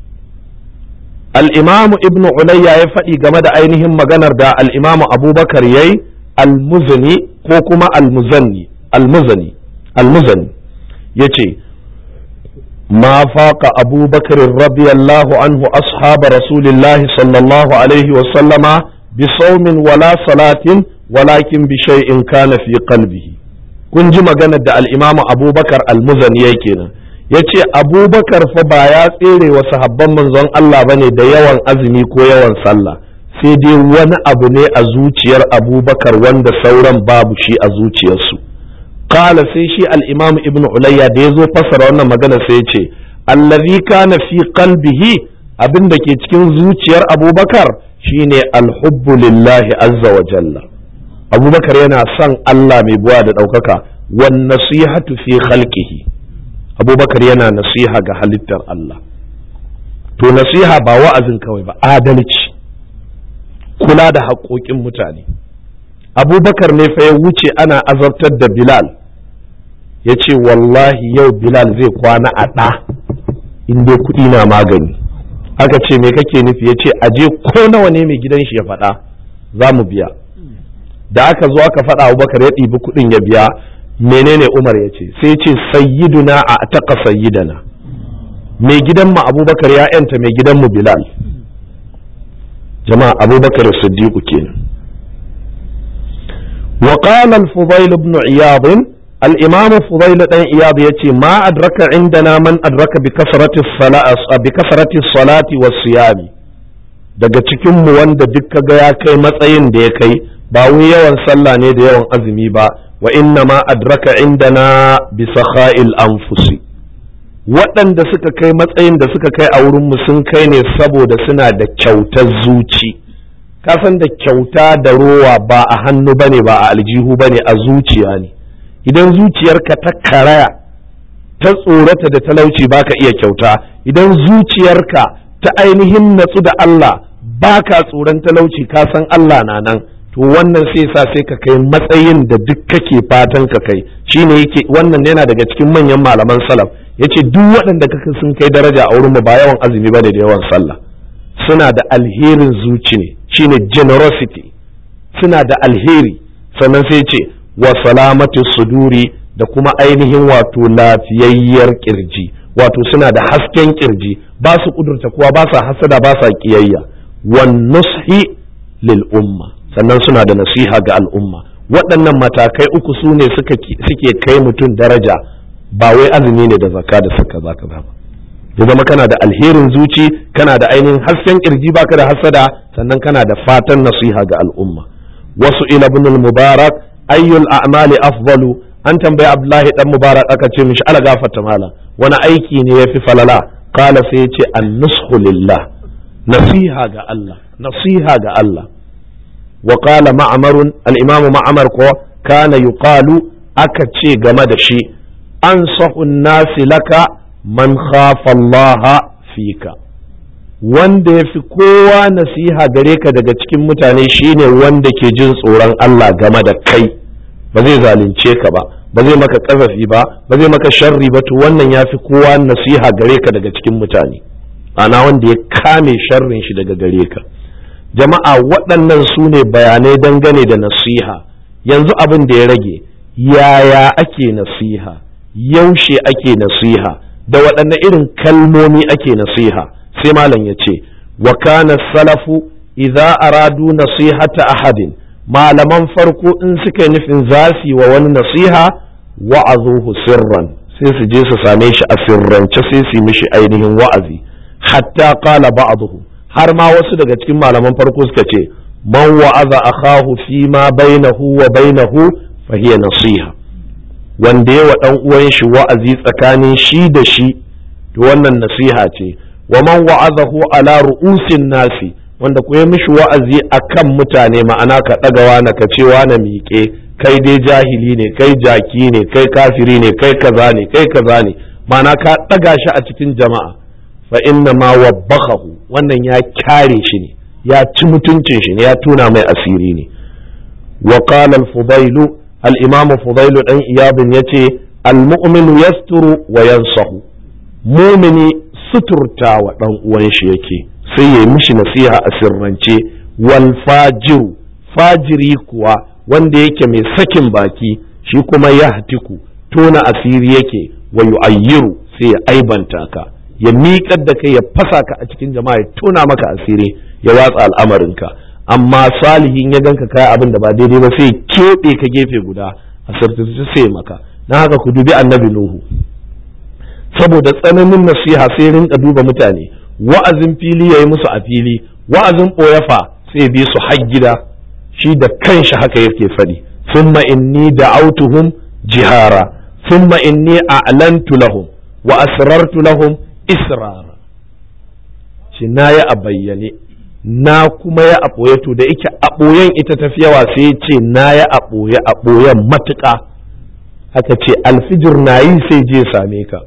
al-imam ibn ulayya ya faɗi game da ainihin maganar da al-imam abubakar yayi al-muzni ko kuma al-muzani yace ما فاق أبو بكر رضي الله عنه أصحاب رسول الله صلى الله عليه وسلم بصوم ولا صلاة ولكن بشيء كان في قلبه kun ji maganar da al'imamu abubakar almuzani yake nan ya ce abubakar fa ba ya tsere wa sahabban manzon Allah ba ne da yawan azumi ko yawan sallah sai dai wani abu ne a zuciyar abubakar wanda sauran babu shi a zuciyarsu kala sai shi al'imamu ibn ulayya da ya zo fassara wannan magana sai ya ce allazi kana fi qalbihi abin da ke cikin zuciyar abubakar shine alhubbu lillahi azza wa jalla abubakar yana son Allah mai buwa da ɗaukaka wan nasihatu fi khalqihi abubakar yana nasiha ga halittar Allah to nasiha ba wa'azin kawai ba adalci kula da haƙoƙin mutane abubakar ne fa ya wuce ana azabtar da bilal ya ce wallahi yau bilal zai kwana a ɗa in dai kuɗi na magani aka ce me kake nufi ya ce aje ko nawa ne mai gidan shi ya faɗa za mu biya da aka zo aka faɗa abubakar ya ɗibi kuɗin ya biya menene umar ya ce sai ce sayyiduna a taƙa sayyidana mai gidan mu abubakar ya yanta mai gidan mu bilal jama'a abubakar siddiqu kenan wa qala al-fudayl ibn iyad al-imam fudayl dan iyad yace ma adraka indana man adraka bi kasrati salati was-siyami daga cikin mu wanda duk kaga ya kai matsayin da ya kai ba wai yawan sallah ne da yawan azumi ba wa inna ma adraka indana bi sakha'il anfusi waɗanda suka kai matsayin da suka kai a wurin mu sun kai ne saboda suna da kyautar zuci ka san da kyauta da rowa ba a hannu bane ba a aljihu bane a zuciya ne idan zuciyarka ta karaya ta tsorata da talauci baka iya kyauta idan zuciyarka ta ainihin natsu da Allah baka tsoron talauci ka san Allah na nan to wannan sai sa sai ka kai matsayin da duk kake fatan ka kai shine yake wannan yana daga cikin manyan malaman salaf yace duk waɗanda kaka sun kai daraja a wurin mu ba yawan azumi bane da yawan sallah suna da alherin zuci ne shine generosity suna da alheri sannan sai ce wa salamatu suduri da kuma ainihin wato lafiyayyar kirji wato suna da hasken kirji ba su kudurta kuwa ba sa hasada ba sa kiyayya wan nushi lil umma sannan suna da nasiha ga al'umma waɗannan matakai uku su ne suke kai mutum daraja ba wai azumi ne da zakka da saka zaka ba ya zama kana da alherin zuci kana da ainihin hasken kirji baka da hasada sannan kana da fatan nasiha ga al'umma wasu ila ibn al-mubarak ayyul a'mali afdalu an tambayi abdullahi dan mubarak aka ce mishi ala gafarta mala wani aiki ne yafi falala kala sai ya ce an-nushu lillah nasiha ga Allah nasiha ga Allah وقال معمر الإمام معمر كان يقال أكتشي جمدشي أنصح الناس لك من خاف الله فيك wanda ya fi kowa nasiha gare ka daga cikin mutane shine wanda ke jin tsoron Allah game da kai ba zai zalunce ka ba ba zai maka kazafi ba ba zai maka sharri ba to wannan ya fi kowa nasiha gare ka daga cikin mutane ana wanda ya kame sharrin shi daga gare ka jama'a waɗannan su ne bayanai dangane da nasiha yanzu abin da ya rage yaya ake nasiha yaushe ake nasiha da waɗanne irin kalmomi ake nasiha sai malam ya ce wa kana salafu idza aradu nasihata ahadin malaman farko in suka yi nufin zasi wa wani nasiha wa'azuhu sirran sai su je su same shi a sirrance sai su yi mishi ainihin wa'azi hatta qala ba'dhum har ma wasu daga cikin malaman farko suka ce man wa'aza akahu fi ma bainahu wa bainahu fa hiya nasiha wanda yawa dan uwan shi wa'azi tsakanin shi da shi to wannan nasiha ce. Wa man wa'azahu ala ru'usin nasi, wanda ku yi mishi wa'azi akan mutane, ma'ana ka ɗagawa na ka cewa na miƙe, kai dai jahili ne, kai jaki ne, kai kafiri ne, kai kaza ne, kai kaza ne, ma'ana ka ɗaga shi a cikin jama'a, fa inna ma wabbakahu, wannan ya kyare shi ne, ya ci mutuncin shi ne, ya tuna mai asiri ne. Wa qala al-Fudailu, al-Imam Fudailu dan Iyabin yace al-mu'minu yasturu wa yansahu, mu'mini suturta wa dan uwan shi yake, sai ya mishi nasiha a sirrance. Wal fajiru, fajiri kuwa wanda yake mai sakin baki, shi kuma ya hatiku, tona asiri yake, wa yu'ayyiru, sai ya aibanta ka, ya miƙar da kai, ya fasa ka a cikin jama'a, ya tona maka asiri, ya watsa al'amarinka. Amma salihin ya ganka kai abin da ba daidai ba sai keɓe ka gefe guda, a sartace sai maka. Na haka ku dubi annabi Nuhu, saboda tsananin nasiha sai rinka duba mutane, wa'azin fili yayi musu a fili, wa'azin ɓoyafa sai bi su har gida, shi da kanshi haka yake faɗi. Summa inni da'autuhum jihara, summa inni a'lantu lahum wa asrartu lahum israra. Shi na ya a bayyane, na kuma ya a ɓoye, to da yake a ɓoyen ita tafi yawa sai ya ce na ya a ɓoyen matuƙa. Haka ce alfijir na yi sai je same ka,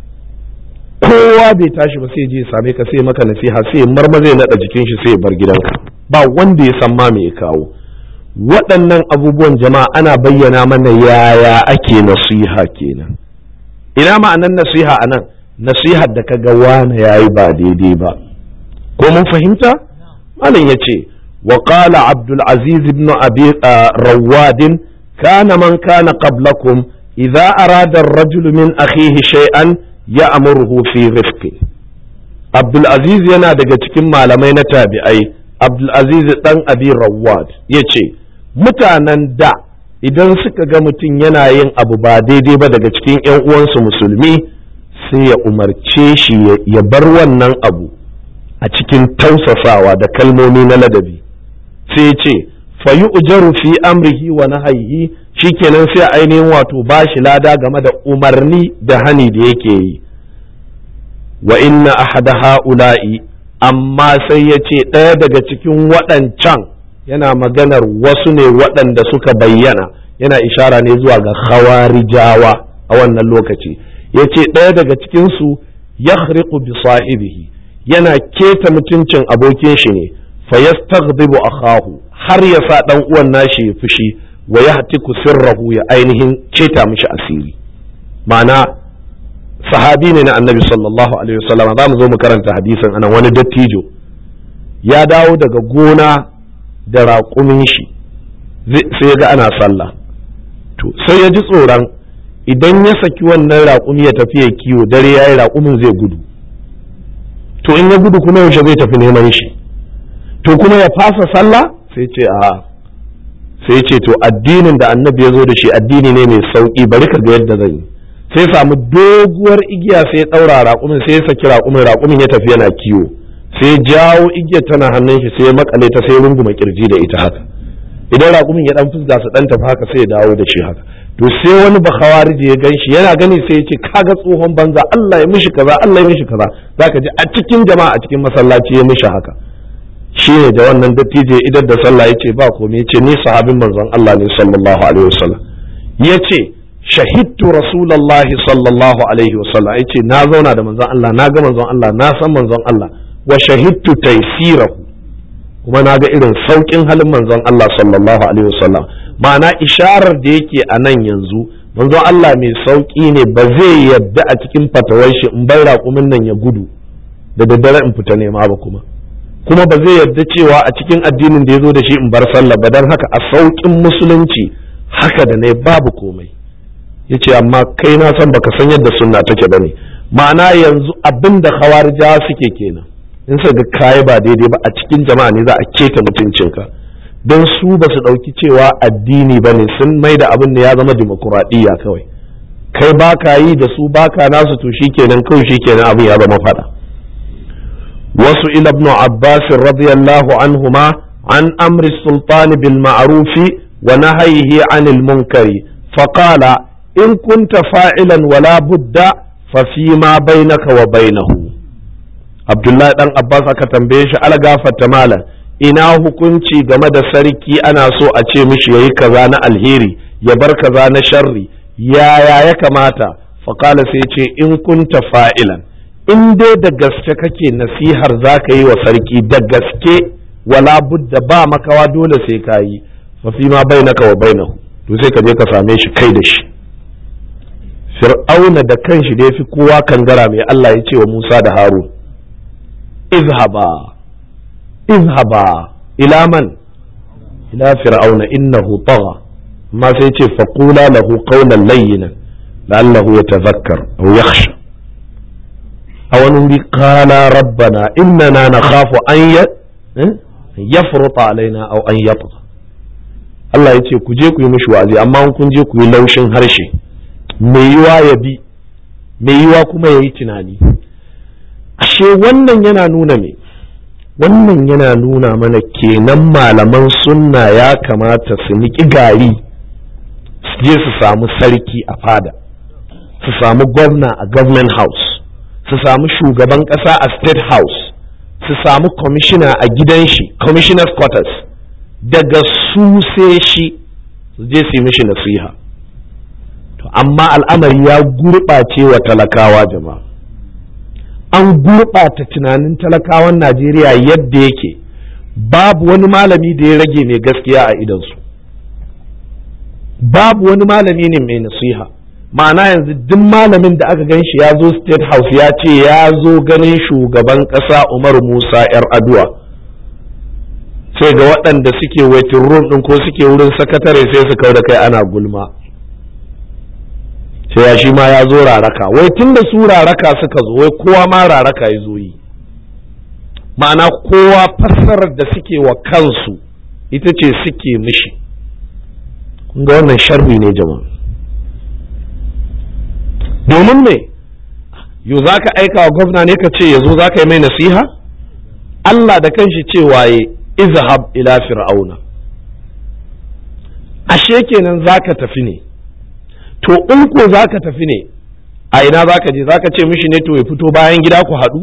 kowa bai tashi ba sai je same ka, sai maka nasiha, sai marma zai naɗa jikin shi sai bar gidanka, ba wanda ya san ma me ya kawo. Waɗannan abubuwan jama'a ana bayyana mana yaya ake nasiha kenan. Ina ma'anan nasiha anan? Nasihar da kaga wani yayi ba daidai ba, ko mun fahimta? Malam yace wa qala Abdul Aziz ibn Abi Rawad kana man kana qablakum idza arada ar-rajul min akhihi shay'an ya'muruhu fi rifqi. Abdul Aziz yana daga cikin malamai na tabi'ai. Abdul Aziz dan Abi Rawad yace mutanen da idan suka ga mutum yana yin abu ba daidai ba daga cikin ƴan uwansu musulmi, sai ya umarce shi ya bar wannan abu a cikin tausasawa da kalmomi na ladabi. Sai ya ce fa yu'jaru fi amrihi wa nahyihi, shikenan sai ainihin wato bashi lada game da umarni da hani da yake yi. Wa inna ahada ha'ula'i, amma sai ya ce ɗaya daga cikin waɗancan, yana maganar wasu ne waɗanda suka bayyana, yana ishara ne zuwa ga khawarijawa a wannan lokaci. Ya ce ɗaya daga cikinsu ya bi sahibihi, yana keta mutuncin abokin shi ne, fa yastaghdibu akhahu, har ya sa ɗan uwan nashi ya fushi, wa yahtiku sirrahu, ya ainihin keta mishi asiri. Ma'ana sahabi ne na annabi sallallahu alaihi wasallam, za mu zo mu karanta hadisin anan. Wani dattijo ya dawo daga gona da raƙumin shi, sai ya ga ana sallah, to sai ya ji tsoron idan ya saki wannan raƙumi ya tafi ya kiwo, dare yayi raƙumin zai gudu, to in ya gudu kuma yaushe zai tafi neman shi, to kuma ya fasa sallah? Sai ce a, sai ce to addinin da annabi ya zo da shi addini ne mai sauki, bari ka ga yadda zan yi. Sai samu doguwar igiya sai ya ɗaura raƙumin, sai ya saki raƙumin ya tafi yana kiwo, sai jawo igiyar tana hannun shi, sai ya makale ta, sai ya runguma kirji da ita haka. Idan raƙumin ya dan fusga su dan tafi haka, sai ya dawo da shi haka. To sai wani bakhawariji ya gan shi, yana gani sai ya ce kaga tsohon banza, Allah ya mishi kaza, Allah ya mishi kaza. Zaka ji a cikin jama'a a cikin masallaci ya mishi haka. Shi ne da wannan dattijo idan da sallah ya ce ba komai, ya ce ni sahabin manzon Allah ne sallallahu alaihi wasallam. Ya ce shahidtu rasulullahi sallallahu alaihi wasallam, ya ce na zauna da manzon Allah, na ga manzon Allah, na san manzon Allah, wa shahidtu taysirahu, kuma na ga irin saukin halin manzon Allah sallallahu alaihi wasallam. Ma'ana isharar da yake a nan yanzu, manzon Allah mai sauki ne, ba zai yadda a cikin fatawar shi in bar raƙumin nan ya gudu da daddare in fita nema ba, kuma ba zai yadda cewa a cikin addinin da ya zo da shi in bar sallah ba. Dan haka a saukin musulunci haka da ne babu komai. Yace amma kai na san baka san yadda sunna take bane. Ma'ana yanzu abin da khawarijawa suke kenan, in sai ga kai ba daidai ba a cikin jama'a ne za a keta mutuncinka, don su ba su ɗauki cewa addini ba ne, sun mai da abin da ya zama dimokuraɗiyya kawai. Kai ba ka yi da su ba ka nasu, to shi kenan kawai, shi kenan abin ya zama faɗa. Wasu ila ibn Abbas radiyallahu anhuma an amri sultani bil ma'rufi wa nahyihi anil munkari, faqala in kunta fa'ilan wala budda fa fi ma bainaka wa bainahu. Abdullahi dan Abbas aka tambaye shi algafarta malam, ina hukunci game da sarki ana so a ce mishi yayi kaza na alheri ya bar kaza na sharri, yaya ya kamata? Faƙala sai ce in kunta fa'ilan, in dai da gaske kake nasihar za ka yi wa sarki da gaske, wala budda ba makawa dole sai ka yi, fa fi ma bainaka wa bainahu, to sai ka je ka same shi kai da shi. Fir'auna da kanshi da ya fi kowa kangara mai Allah ya ce wa Musa da Harun, izhaba ila man, ila fir'auna innahu tagha, amma sai ce faqula lahu qawlan layyinan la'allahu yatadhakkar aw yakhsha. a wani wuri qala rabbana innana nakhafu an yafruta alaina aw an yatgha. Allah ya ce ku je ku yi mishi wa'azi, amma kun je ku yi laushin harshe, mai yiwa ya bi, mai yiwa kuma ya yi tunani. Ashe wannan yana nuna me? Wannan yana nuna mana kenan malaman sunna ya kamata su niƙi gari su je su samu sarki a fada, su samu gwamna a government house, su samu shugaban ƙasa a state house, su samu commissioner a gidan shi, commissioner's quarters, daga su sai shi su je su yi mishi nasiha. To amma al'amari ya gurɓace wa talakawa jama'a, an gurɓata tunanin talakawan Najeriya yadda yake, babu wani malami da ya rage mai gaskiya a idansu, babu wani malami ne mai nasiha. Ma'ana yanzu duk malamin da aka gan shi ya zo state house ya ce ya zo ganin shugaban ƙasa Umar Musa 'yar Aduwa, sai ga waɗanda suke waiting room ɗin ko suke wurin sakatare sai su kau da kai ana gulma, sai ya shi ma ya zo raraka, wai tun da su raraka suka zo wai kowa ma raraka ya zo yi. Ma'ana kowa fassarar da suke wa kansu ita ce suke mishi. kun ga wannan sharri ne jama'a. Domin me yau za ka aika wa gwamna ne ka ce ya zo za ka yi mai nasiha? Allah da kanshi cewa ya izhab ila fir'auna, ashe kenan za ka tafi ne. To in ko za ka tafi ne, a ina za ka je? Za ka ce mishi ne to ya fito bayan gida ku haɗu?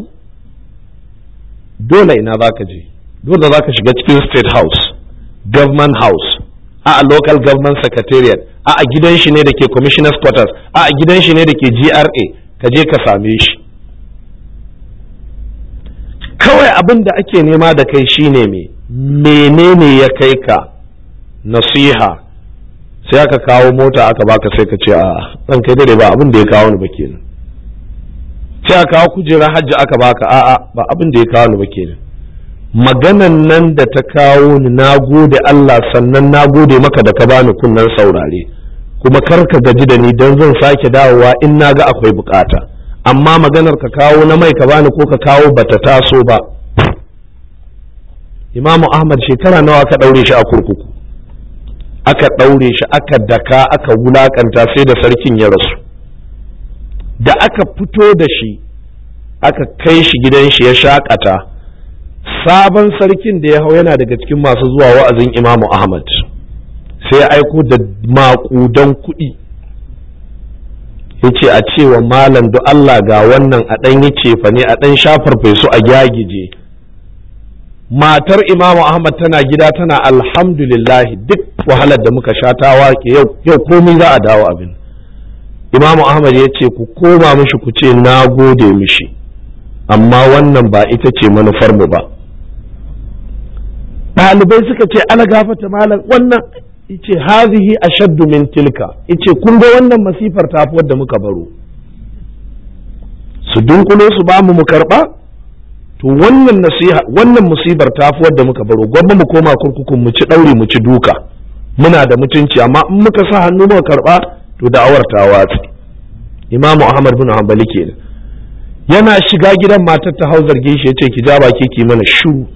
Dole ina za ka je? Dole za ka shiga cikin state house, government house, a local government secretariat, a gidan shi ne da ke commissioner's quarters, a gidan shi ne da ke GRA, ka je ka same shi. Kawai abin da ake nema da kai shine menene ya kai ka nasiha, sai aka kawo mota aka baka sai ka ce a ɗan kai dai ba abin da ya kawo ni ba kenan. Sai aka kawo kujerar hajji aka baka, a'a ba abin da ya kawo ni ba kenan. Maganan nan da ta kawo ni na gode Allah, sannan na gode maka da ka bani kunnen saurare, kuma kar ka gaji da ni don zan sake dawowa in na ga akwai bukata. Amma maganar ka kawo na mai ka bani ko ka kawo bata taso ba. Imamu Ahmad shekara nawa aka ɗaure shi a kurkuku, aka ɗaure shi aka daka aka wulakanta sai da sarkin ya rasu. Da aka fito da shi aka kai shi gidan shi ya shakata, sabon sarkin da ya hau yana daga cikin masu zuwa wa'azin Imamu Ahmad, sai ya aiko da maƙudan kuɗi, ya ce a cewa malam do Allah ga wannan a ɗan yi cefa ne, a ɗan shafar fesu a gyagije. Matar Imamu Ahmad tana gida tana alhamdulillahi duk wahalar da muka sha ta wake, yau komai za a dawo abin. Imamu Ahmad ya ce ku koma mishi ku ce na gode mishi, amma wannan ba ita ce manufar mu ba. Ɗalibai suka ce ala gafata malam, wannan yace hazihi ashaddu min tilka, yace kun ga wannan masifar tafi wadda muka baro. Su dunkulo su ba mu karba, to wannan nasiha, wannan musibar tafi wadda muka baro. Gwamma mu koma kurkukun mu ci ɗauri mu ci duka, muna da mutunci, amma in muka sa hannu muka karba to da'awar ta watsi. Imamu Ahmad bin Hanbali kenan, yana shiga gidan matar ta hau zarge shi yace ki ja baki ki mana shu.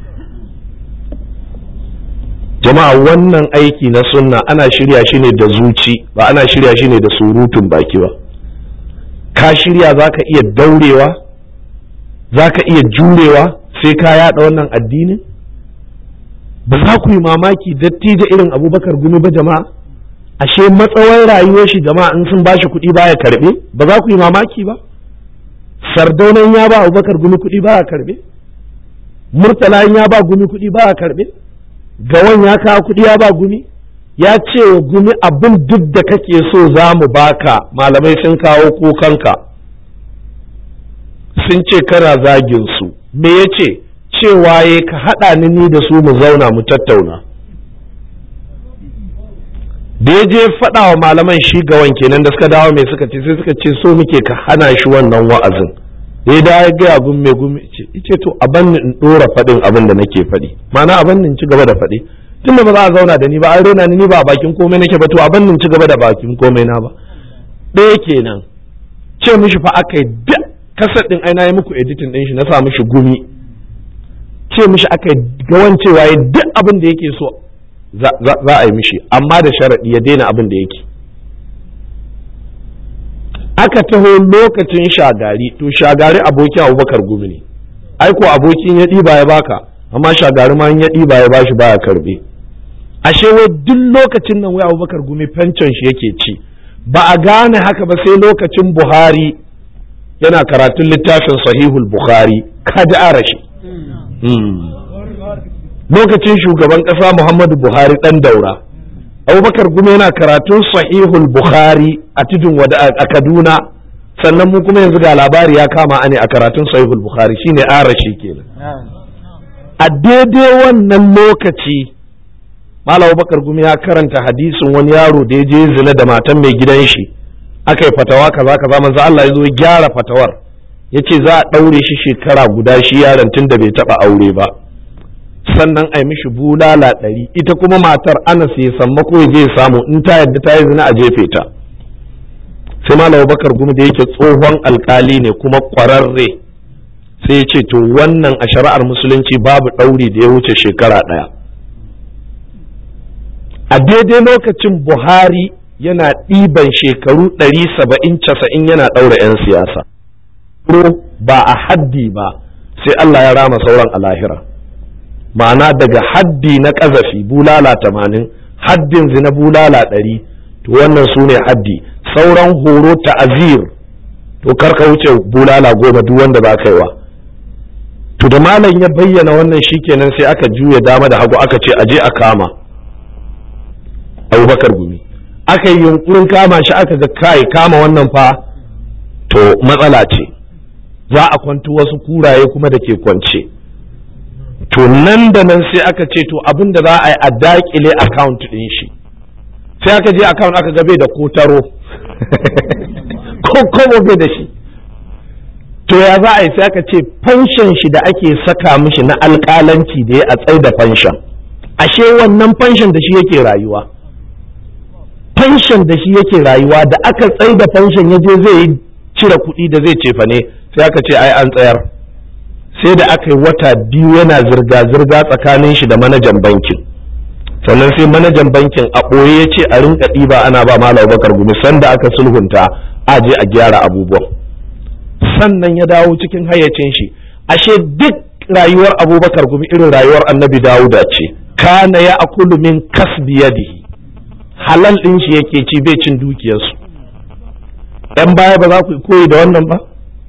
Jama'a wannan aiki na sunna ana shirya shi ne da zuci, ba ana shirya shi ne da surutun baki ba. Ka shirya za ka iya daurewa, za ka iya jurewa sai ka yaɗa wannan addinin? Ba za ku yi mamaki dattijo irin Abubakar Gumi ba jama'a? ashe matsawar rayuwar shi jama'a in sun bashi kuɗi baya karbe, ba za ku yi mamaki ba. Sardaunan ya ba Abubakar Gumi kuɗi baya karbe, Murtala ya ba Gumi kuɗi baya karbe, Gawan ya kawo kuɗi ya ba Gumi, ya ce wa Gumi abin duk da kake so za mu baka, malamai sun kawo kukanka sun ce kana zagin su. Me ya ce? Cewa ya ka haɗa ni da su mu zauna mu tattauna. Da ya je faɗa wa malaman shi Gawan kenan da suka dawo mai suka ce, sai suka ce so muke ka hana shi wannan wa'azin. Da ya dawo gaya Gumi ce to a banni in ɗora faɗin abin da nake faɗi, ma'ana a banni in ci gaba da faɗi, tunda ba za a zauna da ni ba, an rena ni ba a bakin komai nake ba, to a banni in ci gaba da bakin komai na ba. Ɗaya kenan. Ce mishi fa aka yi duk kasar ɗin ai na yi muku editing ɗin shi na sa mishi Gumi. Ce mishi aka yi Gawan cewa ya duk abin da yake so za a yi mishi, amma da sharaɗi ya daina abin da yake. Aka taho lokacin Shagari, to Shagari abokin Abubakar Gumi ne, ai ko abokin ya ɗiba ya baka, amma Shagari ma ya ɗiba ya bashi baya karbe. Ashe wai duk lokacin nan wai Abubakar Gumi pension shi yake ci. Ba a gane haka ba sai lokacin Buhari yana karatun littafin Sahihul Bukhari, kaji arashi. Lokacin shugaban ƙasa Muhammadu Buhari ɗan Daura, Abubakar Gumi yana karatun Sahihul Bukhari a tudun wada a Kaduna, sannan mu kuma yanzu ga labari ya kama ne a karatun Sahihul Bukhari, shine arashi kenan. A daidai wannan lokaci Malam Abubakar Gumi ya karanta hadisin wani yaro da ya je zina da matan mai gidan shi, aka yi fatawa kaza kaza, manzo Allah ya zo ya gyara fatawar, ya ce za a ɗaure shi shekara guda shi yaron tun da bai taɓa aure ba, sannan a yi mishi bulala 100, ita kuma matar Anas ya sammako ya je samu in ta yadda ta yi zina a jefe ta. Sai Malam Abubakar Gumi da yake tsohon alkali ne kuma ƙwararre, sai ya ce to wannan a shari'ar musulunci babu ɗauri da ya wuce shekara 1. A daidai lokacin Buhari yana ɗiban shekaru 170-90 yana ɗaura 'yan siyasa. Ba a haddi ba, sai Allah ya rama sauran a lahira. Ma'ana daga haddi na ƙazafi bulala 80, haddin zina bulala 100, to wannan su ne haddi. Sauran horo ta'azir, to karka wuce bulala 10 duk wanda ba kai wa. To da malam ya bayyana wannan shikenan sai aka juya dama da hagu aka ce aje a kama Abubakar Gumi. Aka yi yunkurin kama shi, aka ga kai kama wannan fa to matsala ce, za a kwanto wasu kuraye kuma da ke kwance. To nan da nan sai aka ce to abin da za a yi a dakile account ɗin shi, sai aka je account aka gabe da kotaro ko bai da shi. To ya za a yi, sai aka ce fanshan shi da ake saka mishi na alƙalanci da ya a tsai da fanshan, ashe wannan fanshan da shi yake rayuwa, fanshan da shi yake rayuwa, da aka tsai da fanshan ya je zai cire kuɗi da zai cefa ne, sai aka ce ai an tsayar. Sai da aka yi wata 2 yana zirga-zirga tsakanin shi da manajan bankin, sannan sai manajan bankin a ɓoye ya ce a rinka ɗiba ana ba Malam Abubakar Gumi, sanda aka sulhunta a je a gyara abubuwan. Sannan ya dawo cikin hayyacin shi. Ashe duk rayuwar Abubakar Gumi irin rayuwar Annabi Dawuda ce, kana ya akulu min kasbi yadihi, halal ɗin shi yake ci bai cin dukiyarsu. ‘Yan baya ba za ku koyi da wannan ba?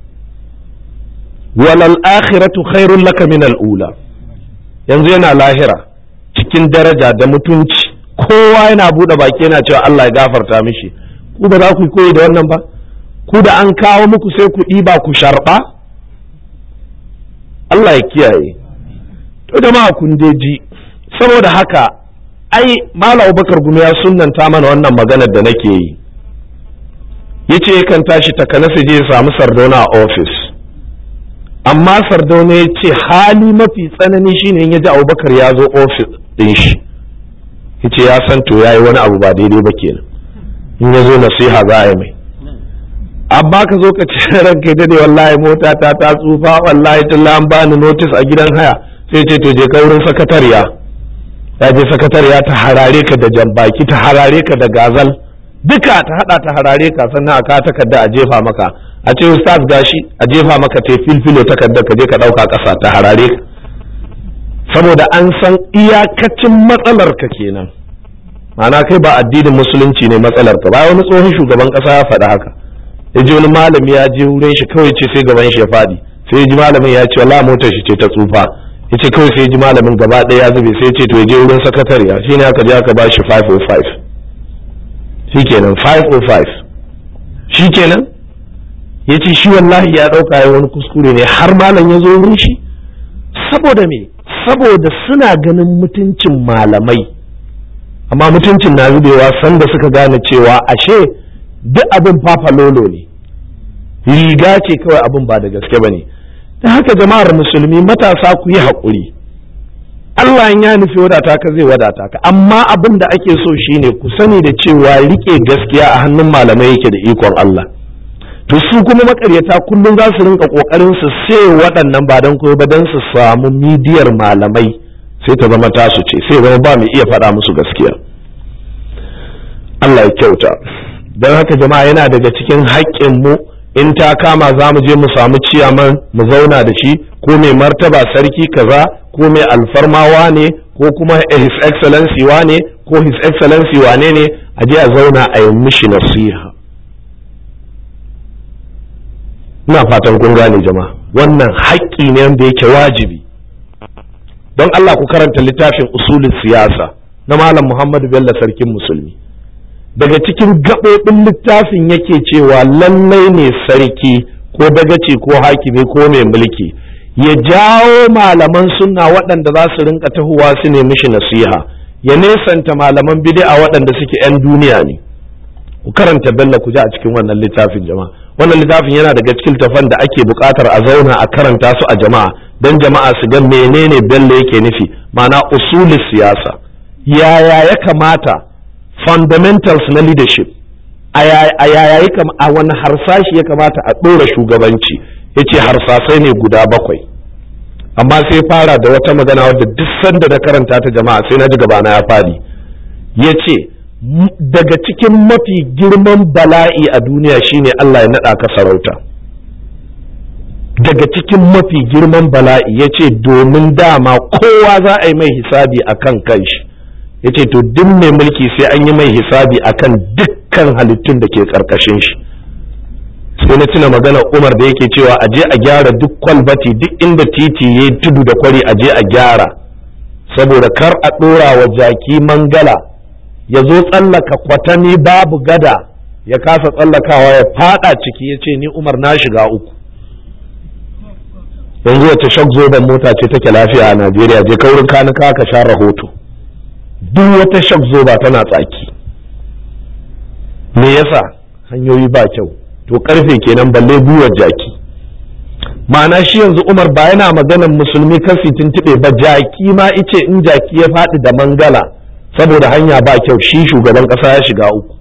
Walal akhiratu khairun laka min al'ula. Yanzu yana lahira cikin daraja da mutunci, kowa yana buɗe baki yana cewa Allah ya gafarta mishi. Ku ba za ku koyi da wannan ba? Ku da an kawo muku sai ku ɗiba ku sharɓa? Allah ya kiyaye. To jama'a kun ji, saboda haka ai Malam Abubakar Gumi ya sunnanta mana wannan maganar da nake yi. Yace yakan tashi takanas je ya samu Sardauna a office. Amma Sardauna ya ce hali mafi tsanani shine in ya ji Abubakar ya zo office din shi. Yace ya san to yayi wani abu ba daidai ba kenan. In ya zo nasiha za a yi mai. Abba ka zo ka ce ranka dade wallahi mota ta tsufa, wallahi talla an bani notice a gidan haya, sai ce to je ka wurin sakatariya. Ya je sakatariya ta harare ka da jambaki, ta harare ka da gazal, duka ta hada ta harare ka, sannan aka takarda a jefa maka, a ce ustaz gashi a jefa maka te filfilo takarda ka je ka dauka kasa ta harare ka, saboda an san iyakacin matsalar ka kenan. ma'ana kai ba addinin musulunci ne matsalar ka ba. Wani tsohon shugaban kasa ya faɗi haka, ya ji wani malami ya je wurin shi kawai ce sai gaban shi ya faɗi, sai ji malamin ya ce wallahi motar shi ce ta tsufa, ya ce kawai sai ji malamin gaba ɗaya ya zube, sai ce to ya je wurin sakatariya, shi ne aka je aka ba shi 505, shikenan 505 shikenan. Ya ce shi wallahi ya ɗauka ya wani kuskure ne, har malam ya zo wurin shi. Saboda me? Saboda suna ganin mutuncin malamai, amma mutuncin na zubewa sanda suka gane cewa ashe duk abin fafalolo ne, riga ce kawai, abin ba da gaske ba ne. Da haka jama'ar musulmi matasa ku yi haƙuri, Allah ya nufi wadata ka zai wadata ka, amma abin da ake so shine ku sani da cewa rike gaskiya a hannun malamai yake da ikon Allah. To su kuma makaryata kullum za su rinka kokarin su sai waɗannan ba dan koyo ba dan su samu midiyar malamai, sai ta zama tasu ce, sai zama ba mu iya faɗa musu gaskiya. Allah ya kyauta. Don haka jama'a yana daga cikin haƙƙin mu in ta kama za mu je mu samu ciyaman mu zauna da shi, ko mai martaba sarki kaza, ko mai alfarmawa ne, ko kuma his excellency wane, ko his excellency wane ne, a je a zauna a yi mishi nasiha. ina fatan kun gane jama'a, wannan haƙƙi ne wanda yake wajibi. Don Allah ku karanta littafin usulul siyasa na Malam Muhammadu Bello sarkin musulmi. Daga cikin gaɓoɓin littafin yake cewa lallai ne sarki ko dagaci ko hakimi ko mai mulki ya jawo malaman sunna waɗanda za su rinka tahowa su ne mishi nasiha, ya nesanta malaman bid'a waɗanda suke 'yan duniya ne. Ku karanta Bello ku ji a cikin wannan littafin jama'a. Wannan littafin yana daga cikin tafan da ake buƙatar a zauna a karanta su a jama'a don jama'a su ga menene Bello yake nufi, ma'ana usulul siyasa, yaya ya kamata fundamentals na leadership, a yaya a wani harsashi ya kamata a ɗora shugabanci. Yace harsasai ne guda 7, amma sai fara da wata magana wadda duk sanda da karanta ta jama'a sai na ji gabana ya fadi. Yace daga cikin mafi girman bala'i a duniya shine Allah ya naɗa ka sarauta. Daga cikin mafi girman bala'i, yace domin dama kowa za a yi mai hisabi akan kanshi. Yace to duk mai mulki sai an yi mai hisabi akan dukkan halittun da ke karkashin shi. Sai na tuna magana Umar da yake cewa a je a gyara duk kwalbati, duk inda titi yayi tudu da kwari a je a gyara, saboda kar a ɗora wa jaki mangala ya zo tsallaka kwatani babu gada ya kasa tsallakawa ya fada ciki. Ya ce ni Umar na shiga uku. Yanzu wace shak zoben mota ce take lafiya a Najeriya? Je kaurin kanuka ka sha rahoto, duk wata shak zoba tana tsaki. Me yasa? Hanyoyi ba kyau. To karfe kenan balle gwiwar jaki. Ma'ana shi yanzu Umar ba yana maganan musulmi kasi tuntube ba, jaki ma ice in jaki ya faɗi da mangala saboda hanya ba kyau, shi shugaban ƙasa ya shiga uku.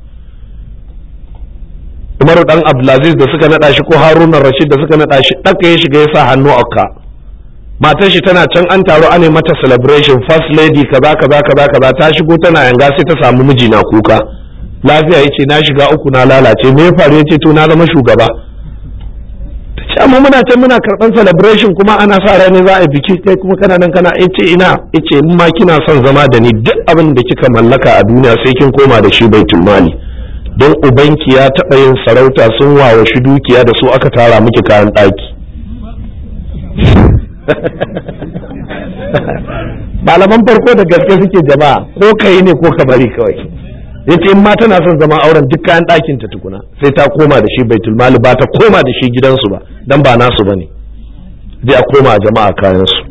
Umaru dan Abdulaziz da suka naɗa shi, ko Harun Rashid da suka naɗa shi, ɗaka ya shiga ya sa hannu a ka. Matar shi tana can an taro ane mata celebration, first lady kaza kaza kaza kaza, ta shigo tana yanga sai ta samu miji na kuka. Lafiya yace na shiga uku na lalace. Me ya faru? Yace to na zama shugaba. Ta amma muna can muna karɓan celebration kuma ana sa rani za a yi biki, kai kuma kana nan kana yace ina, yace in ma kina son zama da ni duk abin da kika mallaka a duniya sai kin koma da shi baitul mali, don ubanki ya taɓa yin sarauta sun wawa shi dukiya da su aka tara miki kayan ɗaki. Malaman farko da gaske suke jama'a, ko kai ne ko ka bari kawai. Yace in ma tana son zama auren duk kayan ɗakin ta tukuna sai ta koma da shi baitul mali, ba ta koma da shi gidansu ba, dan ba nasu bane, zai a koma jama'a kayan su.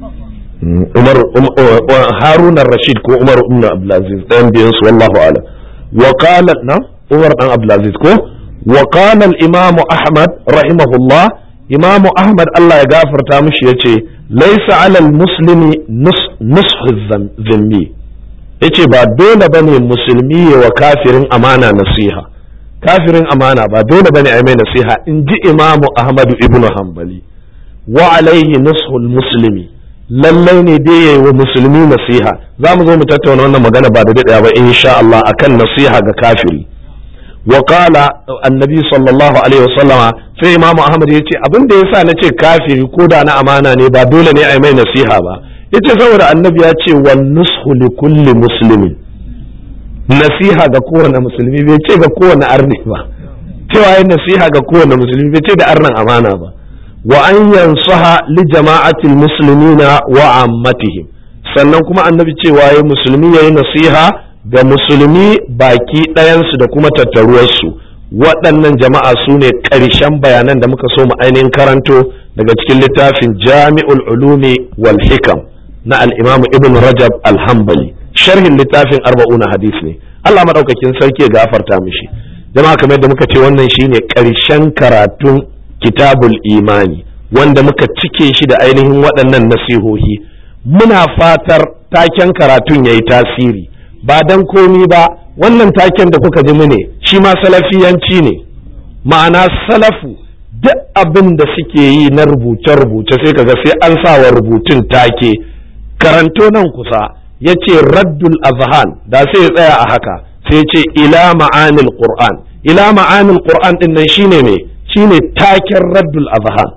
Harun Rashid ko Umar ibn Abdulaziz, ɗayan biyan su, wallahu a'lam. Wa qala Umar dan Abdulaziz ko, wa qala al-Imam Ahmad rahimahullah, Imam Ahmad Allah ya gafarta mishi yace laysa 'ala al-muslimi nushu dhanbi. Yace ba dole bane musulmi ya wa kafirin amana nasiha, kafirin amana ba dole bane ai mai nasiha, in ji Imam Ahmad ibn Hanbali. Wa alaihi nushul muslimi, lallai ne dai yayi wa musulmi nasiha. Za mu zo mu tattauna wannan magana ba da daɗaya ba insha Allah akan nasiha ga kafiri. Wa qala annabi sallallahu alaihi wasallama, sai Imam Ahmad yace abin da yasa nace kafiri ko da na amana ne ba dole ne ai mai nasiha ba, yace saboda annabi ya ce wan nushu li kulli muslimin, nasiha ga kowane musulmi bai ce ga kowane arni ba, cewa yin nasiha ga kowane musulmi bai ce da arnan amana ba. wa an yansaha li jama'atil muslimina wa ammatihim, sannan kuma annabi cewa yayi musulmi yayi nasiha ga musulmi baki ɗayansu da kuma tattaruwarsu. waɗannan jama'a su ne ƙarshen bayanan da muka so mu ainihin karanto daga cikin littafin Jami'ul Ulumi wal Hikam na al-Imam Ibn Rajab al-Hanbali, sharhin littafin 40 hadis ne. Allah madaukakin sarki ya gafarta mishi. Jama'a kamar yadda muka ce wannan shine ƙarshen karatun Kitabul Imani wanda muka cike shi da ainihin waɗannan nasihohi. Muna fatar taken karatun yayi tasiri, ba dan komi ba, wannan taken da kuka ji mu ne shi ma salafiyanci ne, ma'ana salafu duk abin da suke yi na rubuce-rubuce sai kaga sai an sa wa rubutun take. Karanto nan kusa ya ce raddul azhan, da sai ya tsaya a haka sai ce ila ma'anil qur'an. Ila ma'anil qur'an din nan shine me? Shine taken raddul azhan.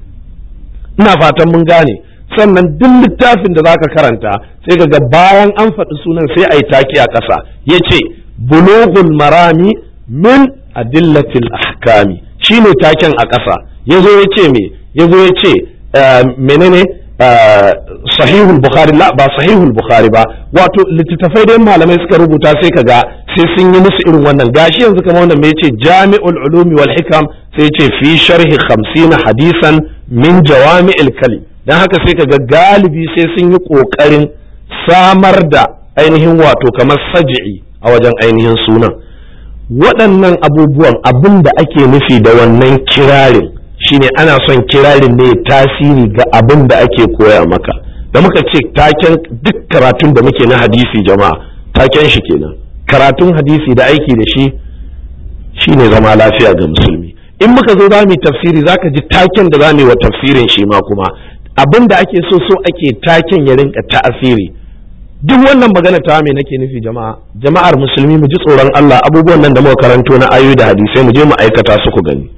Ina fatan mun gane. Sannan duk littafin da zaka karanta sai kaga bayan an faɗi sunan sai ai take a ƙasa yace bulughul marami min adillatil ahkami, shine taken a ƙasa. Yazo yace me? Yazo yace menene sahihul bukhari, la ba sahihul bukhari ba, wato littattafai da malamai suka rubuta sai kaga sai sun yi musu irin wannan. Gashi yanzu kamar wannan me yace Jami'ul Ulumi wal Hikam, sai yace fi sharhi 50 hadisan min jawami'il kalim. Dan haka sai kaga galibi sai sun yi kokarin samar da ainihin wato kamar saj'i a wajen ainihin sunan. Waɗannan abubuwan abin da ake nufi da wannan kirarin shine ana son kirarin ne tasiri ga abin da ake koya maka. Da muka ce taken duk karatun da muke na hadisi jama'a, taken shi kenan. Karatun hadisi da aiki da shi shine zama lafiya ga musulmi. In muka zo za mu yi tafsiri zaka ji taken da za mu yi wa tafsirin shi ma kuma abin da ake so ake taken ya rinka ta'asiri. Duk wannan magana ta me nake nufi jama'a, jama'ar musulmi mu ji tsoron Allah, abubuwan nan da muka karanto na ayoyi da hadisai mu je mu aikata su ku gani.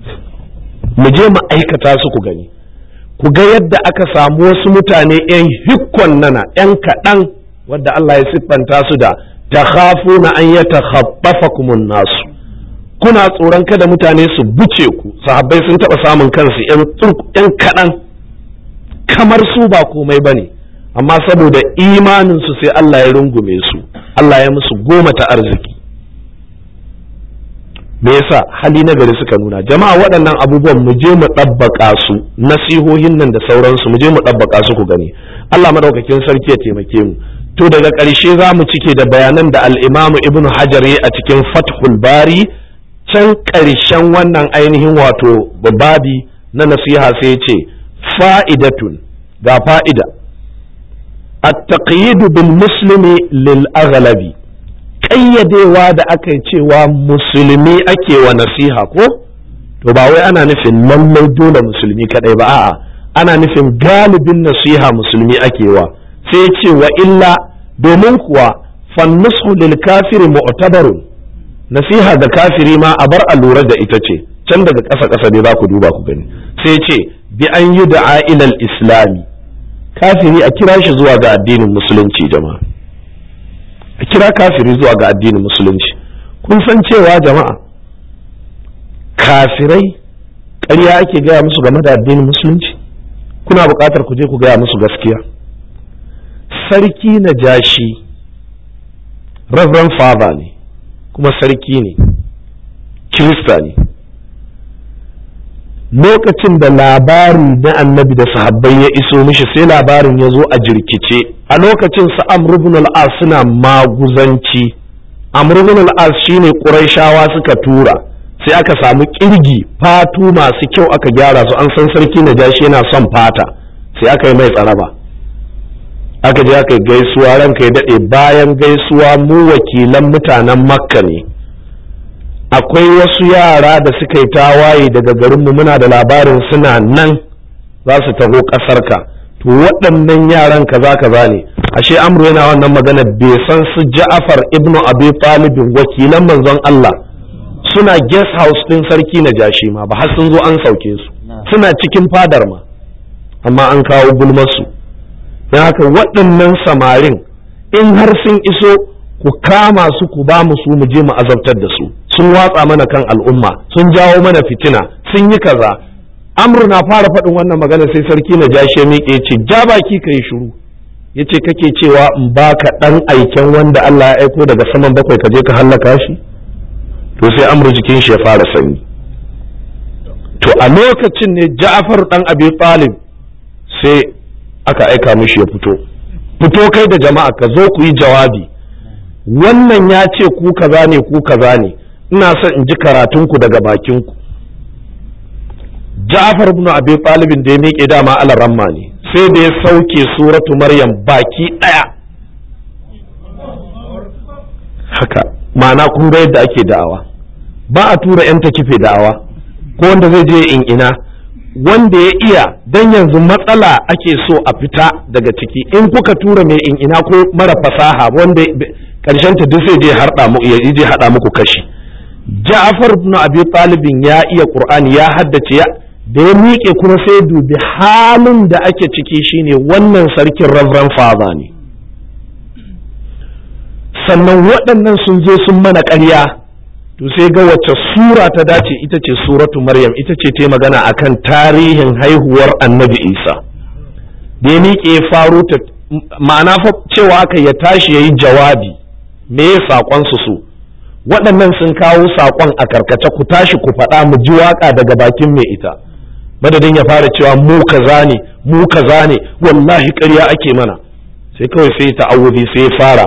Mu je mu aikata su ku gani, ku ga yadda aka samu wasu mutane yan hikkon nana yan kaɗan wadda Allah ya siffanta su da takhafuna an yatakhaffafakumun nasu, kuna tsoron kada mutane su buce ku. Sahabbai sun taɓa samun kansu yan kaɗan kamar su ba komai bane, amma saboda imanin su sai Allah ya rungume su, Allah ya musu goma ta arziki. Me yasa? Hali na gari suka nuna. Jama'a waɗannan abubuwan mu je mu ɗabbaka su, nasihohin nan da sauransu mu je mu ɗabbaka su ku gani. Allah madaukakin sarki ya taimake mu. To daga ƙarshe za mu cike da bayanan da al-Imam Ibn Hajar a cikin Fathul Bari, can ƙarshen wannan ainihin wato babi na nasiha sai ce fa'idatun, ga fa'ida. At-taqyid bil muslimi lil aghlabi, ƙayyadewa da aka yi cewa musulmi ake wa nasiha ko? To ba wai ana nufin lallai dole musulmi kadai ba, a'a ana nufin galibin nasiha musulmi ake wa. Sai ce wa illa, domin kuwa fannusu lil kafiri mu'tabarun, nasiha ga kafiri ma a bar a lura da ita ce. Can daga ƙasa dai za ku duba ku gani. Sai ce bi an yi da'a ilal islami, kafiri a kira shi zuwa ga addinin musulunci jama'a. A kira kafiri zuwa ga addinin musulunci. Kun san cewa jama'a kafirai ƙarya ake gaya musu game da addinin musulunci? Kuna buƙatar ku je ku gaya musu gaskiya. Sarki Najashi Reverend Father ne kuma sarki ne, Kirista ne. Lokacin da labari na annabi da sahabbai ya iso mishi sai labarin ya zo a jirkice. A lokacin su Amr ibn al-As suna maguzanci. Amr ibn al-As shine Qurayshawa suka tura, sai aka samu kirgi fatu masu kyau aka gyara su. An san sarki Najashi yana son fata, sai aka yi mai tsaraba, aka je aka yi gaisuwa. Ranka ya daɗe, bayan gaisuwa mu wakilan mutanen Makka ne, akwai wasu yara da suka yi tawaye daga garinmu, muna da labarin suna nan za su taho ƙasarka. To waɗannan yaran kaza ne. Ashe Amru yana wannan magana bai san su Ja'far ibn Abi Talib wakilan manzon Allah suna guest house ɗin sarki Najashi ma ba, har sun zo an sauke su, suna cikin fadar ma, amma an kawo gulmarsu. Don haka waɗannan samarin in har sun iso ku kama su ku ba mu su mu je mu azabtar da su, sun watsa mana kan al'umma, sun jawo mana fitina, sun yi kaza. Amru na fara faɗin wannan magana sai sarki na ja shi miƙe ce ja baki ka yi shiru, ya ce kake cewa in baka ɗan aiken wanda Allah ya aiko daga saman bakwai ka je ka hallaka shi? To sai Amru jikin shi ya fara sanyi. To a lokacin ne Ja'far ɗan Abi Talib sai aka aika mishi ya fito kai da jama'a ka zo ku yi jawabi, wannan ya ce ku kaza ne ku kaza ne, ina son in ji karatunku daga bakinku. Ja'far ibn Abi Talib da ya miƙe dama alaramma ne, sai da ya sauke suratu Maryam baki ɗaya. Haka ma'ana kun ga yadda ake da'awa, ba a tura 'yan takife da'awa ko wanda zai je in ina, wanda ya iya, dan yanzu matsala ake so a fita daga ciki. In kuka tura mai in ina ko mara fasaha wanda karshen ta duk sai je haɗa muku kashi. Ja'far ibn Abi Talib ya iya Qur'ani, ya haddace, da ya miƙe kuma sai dubi halin da ake ciki shine wannan sarkin Reverend Father ne, sannan waɗannan sun zo sun mana ƙarya. To sai ga wacce sura ta dace, ita ce suratu Maryam, ita ce ta magana akan tarihin haihuwar Annabi Isa. Da ya miƙe faro ta, ma'ana fa cewa aka ya tashi yayi jawabi, me ya saƙon su waɗannan sun kawo saƙon a karkace, ku tashi ku faɗa mu ji waƙa daga bakin mai ita, madadin ya fara cewa mu kaza ne wallahi ƙarya ake mana. Sai kawai sai ta'awuzi sai ya fara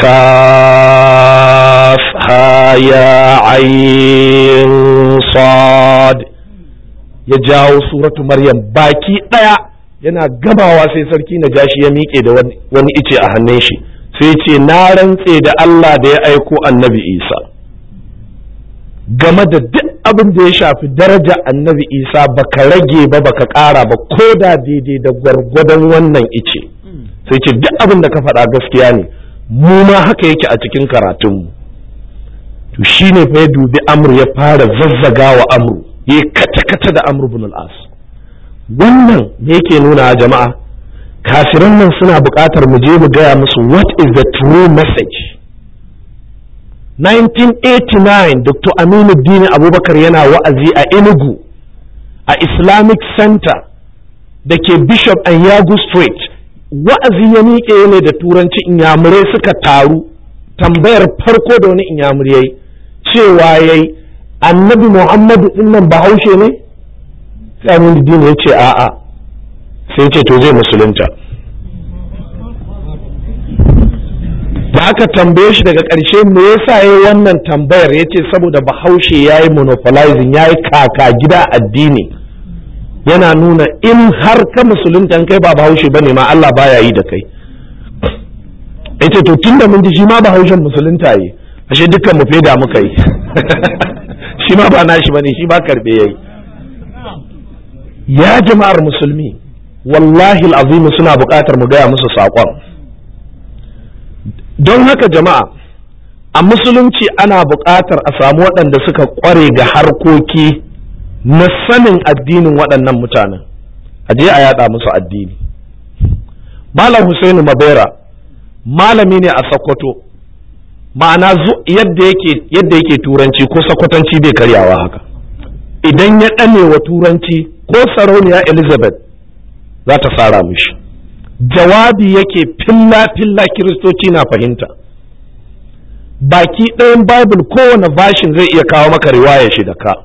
kaf ha ya ayin sad, ya jawo suratu Maryam baki ɗaya. Yana gamawa sai sarki Najashi ya miƙe da wani ice a hannun shi, sai ce na rantse da Allah da ya aiko Annabi Isa, game da duk abin da ya shafi daraja Annabi Isa baka rage ba baka ƙara ba, ko da daidai da gwargwadon wannan ice. Sai ce duk abin da ka faɗa gaskiya ne, mu ma haka yake a cikin karatunmu. To shine fa ya dubi Amru, ya fara zazzaga wa Amru, ya kata-kata da Amru bin al-As. Wannan me yake nuna jama'a? Kafiran nan suna buƙatar mu je mu gaya musu what is the true message. 1989 Dr. Aminuddin Abubakar yana wa'azi a Enugu a Islamic Center da ke Bishop Anyagu Street. Wa'azi ya miƙe ne da turanci, inyamurai suka taru. Tambayar farko da wani inyamuri yayi cewa yayi Annabi Muhammadu dinnan Bahaushe ne? Sai Aminuddin ya ce a'a, sai ce to zai musulunta. Da aka tambaye shi daga ƙarshe me yasa yayi wannan tambayar, yace saboda Bahaushe yayi monopolizing, yayi kaka gida addini, yana nuna in har ka musulunta kai ba Bahaushe bane ma Allah baya yi da kai. Yace to tunda mun ji shi ma Bahaushen musulunta yi, ashe dukkan mu feda muka yi. Shi ma ba nashi bane, shi ba karbe yayi. Ya jama'ar musulmi, wallahi al'azim suna buƙatar mu gaya musu saƙon. Don haka jama'a, a musulunci ana buƙatar a samu waɗanda suka ƙware ga harkoki na sanin addinin waɗannan mutanen, a je a yaɗa musu addini. Malam Husainu Mabera malami ne a Sokoto, ma'ana yadda yake turanci ko sakwatanci bai karyawa haka. Idan ya ɗane wa turanci ko sarauniya Elizabeth za ta fara mishi. Jawabi yake filla kiristoci na fahimta. Baki ɗayan Bible kowane bashin zai iya kawo maka riwaya shi da ka.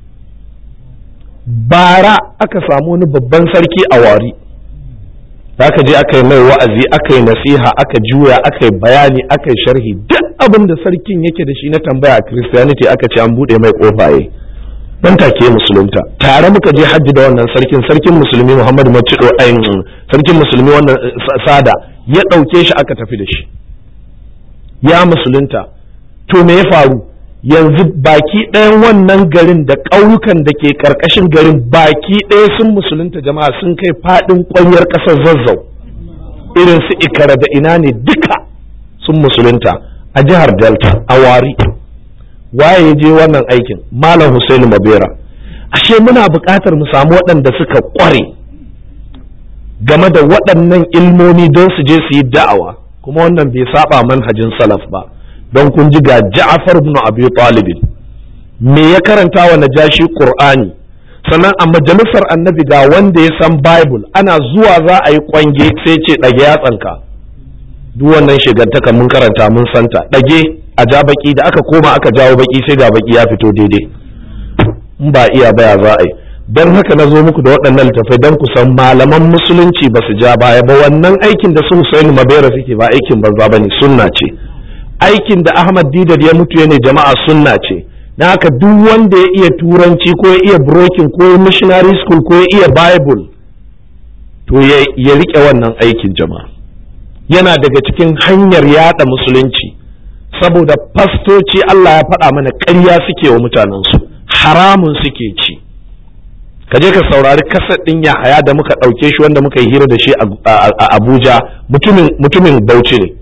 Bara aka samu wani babban sarki a Wari, da aka je aka yi mai wa'azi, aka yi nasiha, aka juya, aka yi bayani, aka yi sharhi, duk abin da sarkin yake da shi na tambaya a Christianity aka ce an buɗe mai ƙofaye. Dan take musulunta. Tare muka je hajji da wannan sarkin musulmi Muhammadu Macido, sarkin musulmi wannan Sada, ya ɗauke shi aka tafi da shi. Ya musulunta. To me ya faru? Yanzu baki ɗayan wannan garin da ƙauyukan da ke ƙarƙashin garin baki ɗaya sun musulunta jama'a, sun kai faɗin ƙwanyar ƙasar Zazzau. Irin su Ikara da ina ne duka sun musulunta a jihar Delta, a Wari. Waye ya je wannan aikin? Malam Husainu Mabera. Ashe muna buƙatar mu samu waɗanda suka ƙware game da waɗannan ilmomi don su je su yi da'awa, kuma wannan bai saba manhajin salaf ba. don kun ji ga Ja'far ibn Abi Talib me ya karanta wa Najashi Qur'ani, sannan a majalisar annabi ga wanda ya san Bible ana zuwa za a yi kwange sai ce ɗage yatsanka. Duk wannan shigantaka mun karanta mun santa, ɗage a ja baki, da aka koma aka jawo baki sai ga baki ya fito daidai. In ba iya baya za a yi. Don haka na zo muku da waɗannan littattafai don ku san malaman musulunci ba su ja baya ba. Wannan aikin da su Hussein Mabera suke ba aikin banza ba ne, sunna ce. Aikin da Ahmad Didat ya mutu ya ne jama'a sunna ce. Na haka duk wanda ya iya turanci ko ya iya brokin ko ya missionary school ko ya iya Bible to ya riƙe wannan aikin jama'a. Yana daga cikin hanyar yada musulunci, saboda fastoci Allah ya faɗa mana ƙarya suke wa mutanensu, haramun suke ci. Ka je ka saurari kasar ɗin Yahaya da muka ɗauke shi wanda muka yi hira da shi a Abuja, mutumin Bauchi ne.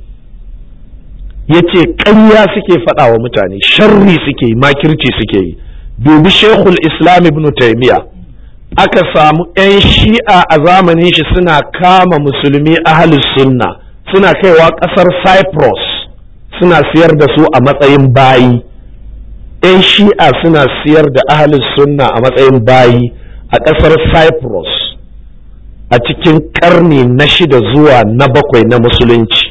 Ya ce ƙarya suke faɗa wa mutane, sharri suke yi, makirci suke yi. Dubi Sheikhul Islam Ibn Taymiyyah, aka samu 'yan shi'a a zamanin shi suna kama musulmi ahlus sunna, suna kaiwa ƙasar Cyprus suna siyar da su a matsayin bayi. 'Yan shi'a suna siyar da ahlus sunna a matsayin bayi a ƙasar Cyprus a cikin ƙarni na 6 zuwa na 7 na musulunci.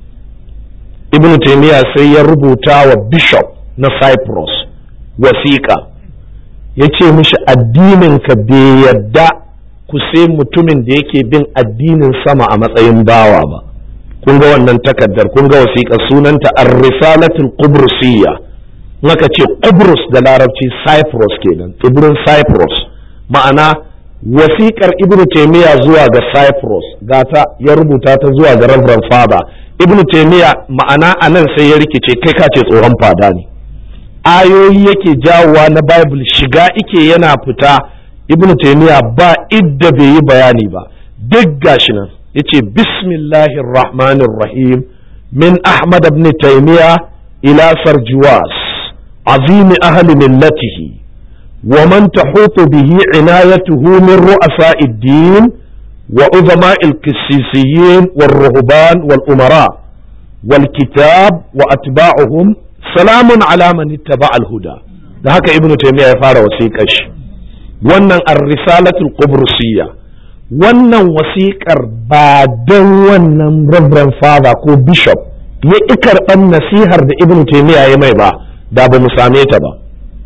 Ibn Taymiyyah sai ya rubuta wa bishop na Cyprus wasiƙa, ya ce mishi addininka bai yadda ku sai mutumin da yake bin addinin sama a matsayin bawa ba. Kun ga wannan takaddar, kun ga wasiƙar, sunanta ar-risalatul qubrusiyya. Naka ce Qubrus da larabci Cyprus kenan, tsibirin Cyprus. Ma'ana wasiƙar Ibn Taymiyyah zuwa ga Cyprus, gata ya rubuta ta zuwa ga Reverend Father Ibn Taymiyyah. Ma'ana anan sai ya rikice, kai ka ce tsohon fada ne. Ayoyi yake jawowa na Bible, shiga ike yana fita. Ibn Taymiyyah ba idda bai yi bayani ba, duk gashi nan yace bismillahir rahmanir rahim min Ahmad ibn Taymiyyah ila Sarjuwas azim ahli millatihi wa man tahutu bihi inayatuhu min ru'asa'id din wa uzama'il qissisiyyin wal ruhban wal umara wal kitab wa atba'uhum salamun ala man ittaba'a al huda. Da haka Ibn Taymiyyah ya fara wasiƙar shi, wannan ar-risalatul qubrusiyya. Wannan wasiƙar ba don wannan Reverend Father ko Bishop ya ƙi karɓar nasihar da Ibn Taymiyyah ya mai ba, da ba mu same ta ba.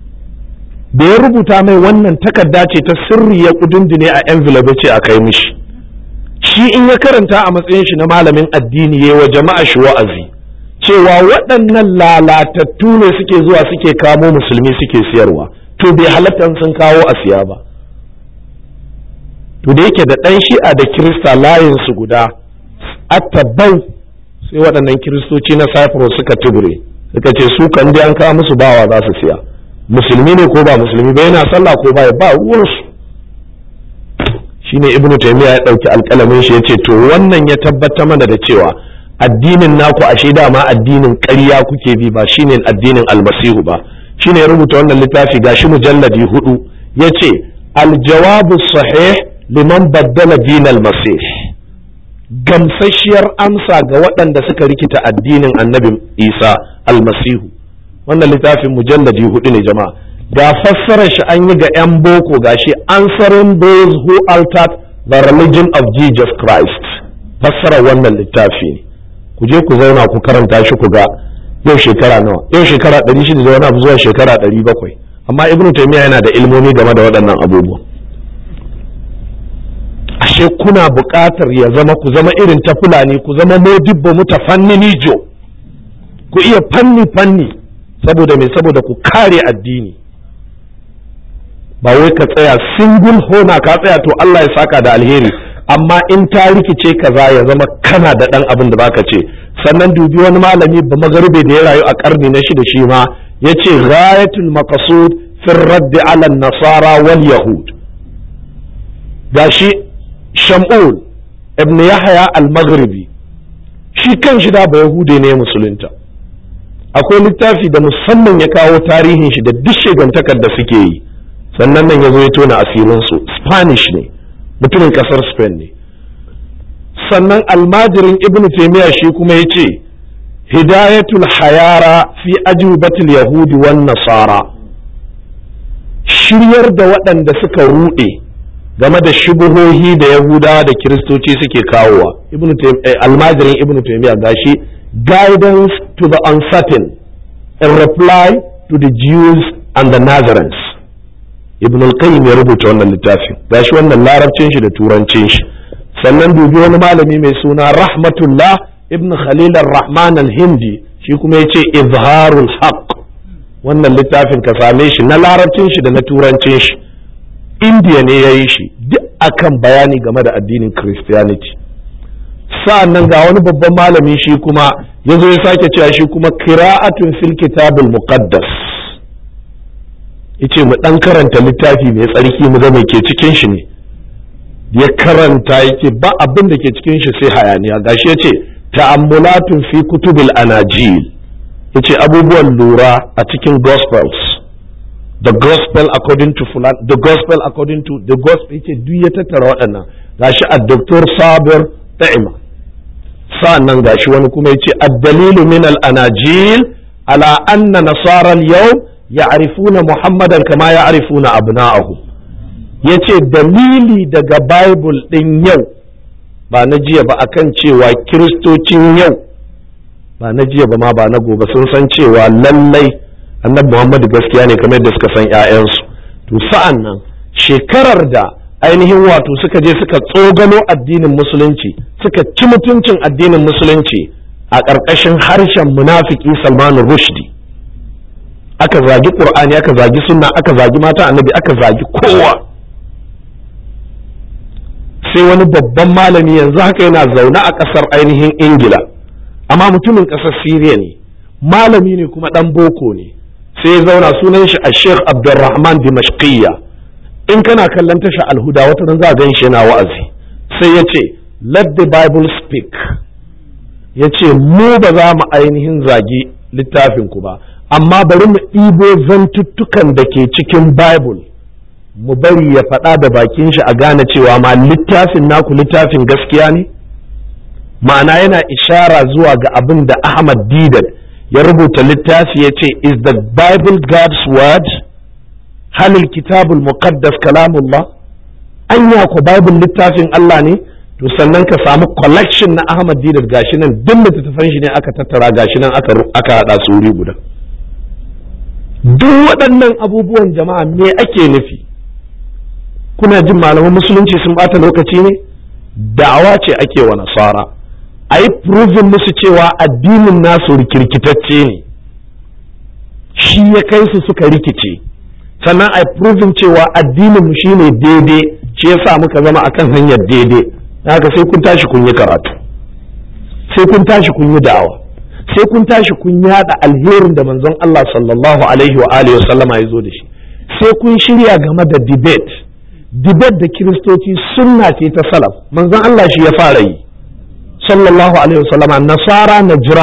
Da ya rubuta mai wannan takarda ce ta sirri, ya kudundune a envelope ce a kai mishi. Shi in ya karanta a matsayin shi na malamin addini yayi wa jama'a shi wa'azi cewa waɗannan lalatattu ne suke zuwa suke kamo musulmi suke siyarwa, to bai halatta sun kawo a siya ba. To da yake da ɗan shi'a da kirista layinsu guda, attabau sai waɗannan kiristoci na Cyprus suka tubure, suka ce su kan dai an kawo musu bawa za su siya, musulmi ne ko ba musulmi ba, yana sallah ko ba ruwansu. Shine Ibn Taymiyyah ya ɗauki alƙalamin shi ya ce to wannan ya tabbata mana da cewa addinin naku ashe dama addinin ƙarya kuke bi, ba shine addinin almasihu ba. Shine ya rubuta wannan littafi, gashi mujalladi 4, ya ce aljawabu sahih liman baddala dinal masih, gamsasshiyar amsa ga waɗanda suka rikita addinin annabi Isa almasihu. Wannan littafin mujalladi 4 ne jama'a, ga fassarar shi an yi ga 'yan boko, gashi answering those who altered the religion of Jesus Christ. Fassarar wannan littafi ne, ku je ku zauna ku karanta shi ku ga yau shekara nawa, yau shekara 600 da wani abu zuwa shekara 700, amma Ibn Taymiyyah yana da ilmomi game da waɗannan abubuwa. Ashe kuna buƙatar ya zama ku zama irin ta Fulani, ku zama modibbo mutafannini jo, ku iya fanni saboda me, saboda ku kare addini. Ba wai ka tsaya single hona ka tsaya to Allah ya saka da alheri, amma in ta rikice kaza ya zama kana da ɗan abin da baka ce. Sannan dubi wani malami ba magarbe da ya rayu a ƙarni na 6 shi ma ya ce ghayatul maqsud fi raddi ala nasara wal yahud. Gashi Sham'ul ibn Yahya al-Maghribi shi kan shi da ba Yahude ne musulunta. Akwai littafi da musamman ya kawo tarihin shi da duk shegantakar da suke yi, sannan nan ya zo ya tona asirin su. Spanish ne, mutumin kasar Spain ne. Sannan almajirin Ibn Taymiyyah shi kuma ya ce hidayatul hayara fi ajubatul yahudi wan nasara, shiryar da waɗanda suka ruɗe game da shubuhohi da yahudawa da kiristoci suke kawowa. Almajirin ibnu taymiya gashi, guidance to the uncertain in reply to the Jews and the Nazarenes. Ibn al-Qayyim ya rubuta wannan littafin, gashi wannan larabcin shi da turancin shi. Sannan dubi wani malami mai suna Rahmatullah ibn Khalil ar-Rahman al-Hindi, shi kuma yace Izharul Haqq. Wannan littafin ka same shi na larabcin shi da na turancin shi. India ne yayi shi, duk akan bayani game da addinin Christianity. Sa'annan ga wani babban malami shi kuma yazo ya sake cewa shi kuma qira'atun fil kitabul muqaddas. Yace mu dan karanta littafi mai tsarki mu ga me ke cikin shi ne. Ya karanta yake ba abin da ke cikin shi sai hayaniya. Gashi yace ta'ammulatun fi kutubil anajil. Yace abubuwan lura a cikin gospels. The gospel according to fulan, the gospel according to the gospel, yace duk ya tattara waɗannan. Gashi a Dr. Sabir Ta'ima. Sa'annan gashi wani kuma yace ad-dalilu min al-anajil ala anna nasara al-yawm ya'rifuna Muhammadan kama ya'rifuna abna'ahu. Yace dalili daga Bible din yau ba na jiya ba akan cewa kiristocin yau ba na jiya ba ma ba na gobe sun san cewa lallai annabi Muhammadu gaskiya ne kamar yadda suka san ƴaƴansu. To sa'annan shekarar da ainihin wato suka je suka tsogano addinin musulunci, suka ci mutuncin addinin musulunci a ƙarƙashin harshen munafiki Salman Rushdie, aka zagi Qur'ani, aka zagi sunna, aka zagi mata annabi, aka zagi kowa. Sai wani babban malami yanzu haka yana zaune a ƙasar ainihin Ingila, amma mutumin ƙasar Siriya ne, malami ne kuma ɗan boko ne. Sai ya zauna, sunan shi a Sheikh Abdulrahman Dimashqiyya. In kana kallon tasha Alhuda wata ran za a gan shi yana wa'azi. Sai ya ce let the Bible speak. Ya ce mu ba za mu ainihin zagi littafin ku ba, amma bari mu ɗibo zantuttukan da ke cikin Bible mu bari ya faɗa da bakin shi a gane cewa ma littafin naku littafin gaskiya ne. Ma'ana yana ishara zuwa ga abin da Ahmad Didat ya rubuta littafi ya ce is the Bible God's word? Halil kitabul muqaddas kalamullah? Anya ko Bible littafin Allah ne? To sannan ka samu collection na Ahmad Didat gashi nan duk littattafan shi ne aka tattara gashi nan aka hada su wuri guda. Duk waɗannan abubuwan jama'a me ake nufi? Kuna jin malaman musulunci sun bata lokaci ne? Da'awa ce ake wa nasara. A yi proving musu cewa addinin nasu rikirkitacce ne, shi ya kai su suka rikice, sannan a yi proving cewa addinin mu shi ne daidai, shi ya sa muka zama akan hanyar daidai. Haka sai kun tashi kun yi karatu, sai kun tashi kun yi da'awa, sai kun tashi kun yada alherin da manzon Allah sallallahu alaihi wa alihi wa sallama ya zo da shi, sai kun shirya game da debate da kiristoci sunna ce ta salaf, manzon Allah shi ya fara yi sallallahu alaihi wasallama. Nasara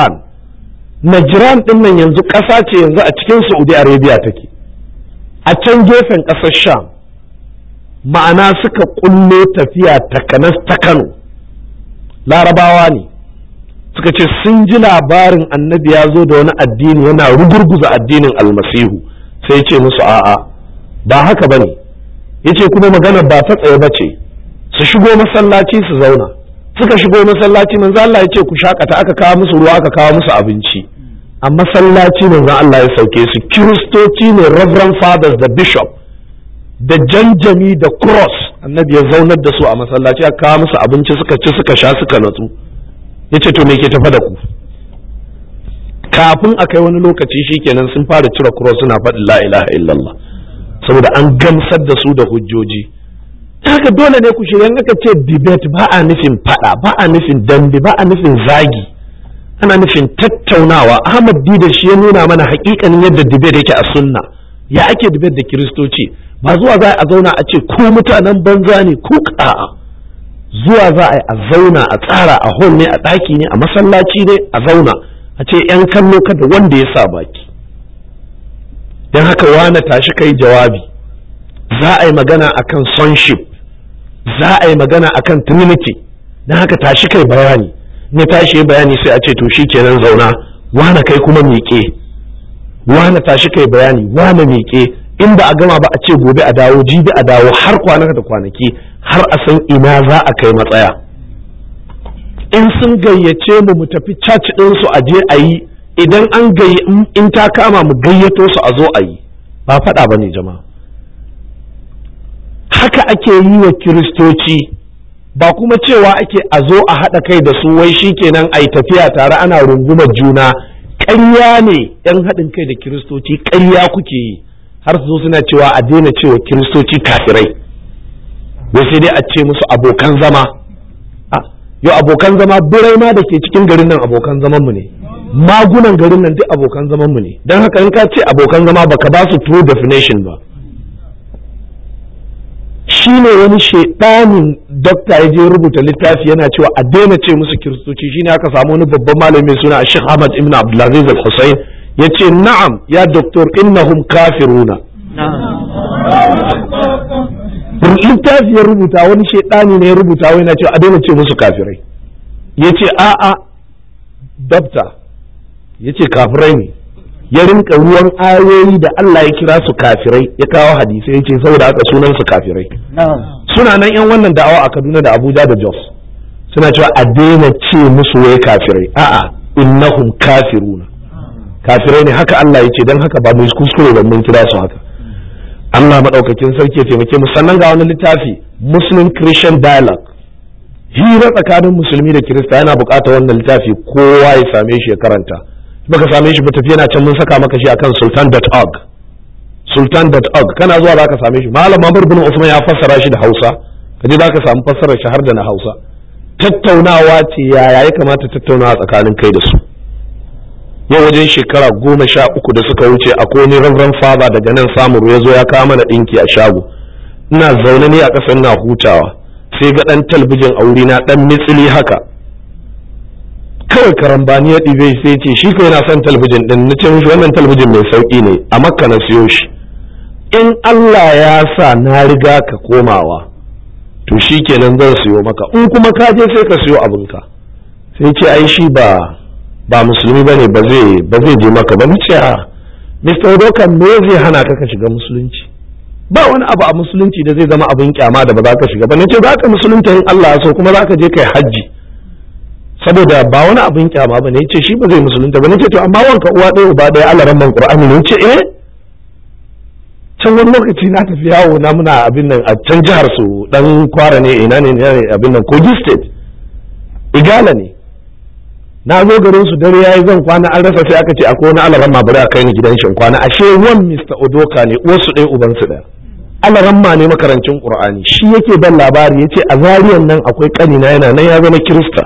Najran din nan yanzu ƙasa ce yanzu a cikin Saudi Arabia take, a can gefen ƙasar Sham. Ma'ana suka kullo tafiya takanas ta Kano, Larabawa ne suka ce sun ji labarin annabi ya zo da wani addini yana rugurguza addinin almasihu, sai ce musu a'a ba haka bane, yace kuma magana ba ta tsaye bace, su shigo masallaci su zauna. Suka shigo masallaci, manzo Allah ya ce ku shakata, aka kawo musu ruwa, aka kawo musu abinci. A masallaci manzo Allah ya sauke su. Kiristoci ne, Reverend Fathers da Bishop da janjami da cross, annabi ya zaunar da su a masallaci, aka kawo musu abinci, suka ci, suka sha, suka natsu. Yace to me ke tafa da ku? Kafin a kai wani lokaci shikenan sun fara cire cross suna faɗin la ilaha illallah, saboda an gamsar da su da hujjoji. Haka dole ne ku shirya. Aka ce debate ba a nufin fada, ba a nufin dambe, ba a nufin zagi, ana nufin tattaunawa. Ahmad Didat shi ya nuna mana hakikanin yadda debate yake a sunna. Ya ake debate da kiristoci? Ba zuwa za a zauna a ce ku mutanen banza ne, ku a'a. Zuwa za a zauna a tsara, a hall ne, a ɗaki ne, a masallaci ne, a zauna a ce yan kallo kada wanda ya sa baki. Dan haka wane tashi kai jawabi. Za a yi magana akan sonship, za a yi magana akan trinity, don haka tashi kai bayani. Ne tashi bayani sai a ce to shikenan zauna wane kai kuma miƙe, wane tashi kai bayani, wane miƙe, in ba a gama ba a ce gobe a dawo, jibi a dawo, har kwanaka da kwanaki, har a san ina za a kai matsaya. In sun gayyace mu tafi church ɗinsu a je a yi, idan in ta kama mu gayyato su a zo a yi, ba faɗa ba ne jama'a. Haka ake yi wa kiristoci, ba kuma cewa ake a zo a haɗa kai da su wai shi kenan a yi tafiya tare ana rungumar juna. Ƙarya ne 'yan haɗin kai da kiristoci, ƙarya kuke yi, har su zo suna cewa a daina cewa kiristoci kafirai, wai sai dai a ce musu abokan zama. Yau abokan zama birai ma da ke cikin garin nan abokan zamanmu ne, magunan garin nan duk abokan zamanmu ne, don haka in ka ce abokan zama baka ba su true definition ba. Shi ne wani shaidanin dokta ya je rubuta littafi yana cewa a daina ce musu kiristoci. Shi ne aka samu wani babban malami mai suna Sheikh Ahmad ibn Abdulaziz al-Hussein ya ce na'am ya doktor innahum kafiruna. Littafi ya rubuta, wani shaidani ne ya rubuta wai yana cewa a daina ce musu kafirai. Ya ce a'a dokta, ya ce kafirai ne, ya rinka ruwan ayoyi da Allah ya kira su kafirai, ya kawo hadisai, ya ce saboda haka sunan su kafirai. Suna nan yan wannan da'awa a Kaduna da Abuja da Jos suna cewa a daina ce musu wai kafirai, a'a innahum kafiruna, kafirai ne, haka Allah ya ce, don haka ba mu kuskure ba mun kira su haka. Allah madaukakin sarki ya taimake mu. Sannan ga wani littafi Muslim Christian Dialogue, hira tsakanin musulmi da kirista, yana buƙatar wannan littafi kowa ya same shi ya karanta. Baka same shi ba tafi yana can, mun saka maka shi akan sultan.org. Sultan.org kana zuwa zaka same shi. Malam Muhammad bin Usman ya fassara shi da Hausa, kaje zaka samu fassarar shi har da na Hausa. Tattaunawa ce yaya ya kamata tattaunawa tsakanin kai da su. Yau wajen shekara 13 da suka wuce akwai wani Reverend Father daga nan Samuru ya zo ya kawo mana ɗinki a shago. Ina zaune ne a ƙasar na hutawa, sai ga ɗan talbijin a wurina ɗan mitsili haka. Kawai karambani ya ɗibe sai ce shi kawai yana son talbijin ɗin. Na ce mishi wannan talbijin mai sauƙi ne, a Makka na siyo shi. In Allah ya sa na riga ka komawa, to shi kenan zan siyo maka, in kuma ka je sai ka siyo abinka. Sai ce ai shi ba musulmi bane, ba zai je maka ba. Nace Mr. Odokan, me zai hana ka shiga musulunci? Ba wani abu a musulunci da zai zama abin kyama da ba za ka shiga ba. Nace za ka musulunta in Allah ya so, kuma za ka je kai hajji, saboda ba wani abin kyama ba ne. Yace shi ba zai musulunta ba. Nace to amma wanka uwa ɗaya uba ɗaya alaran man Qur'ani ne. Yace can wani lokaci na tafi yawo na muna abin nan a can jihar su dan Kwara ne, ina ne abin nan Kogi State, Igala ne. Na zo garin su dare yayi zan kwana, an rasa, sai aka ce akwai wani alaramma bari a kai ni gidan shin kwana. Ashe wan Mr. Odoka ne, uwarsu ɗaya uban su ɗaya, alaramma ne makarancin Qur'ani. Shi yake ban labari, yace a Zariyan nan akwai kanina yana nan ya zama Kirista.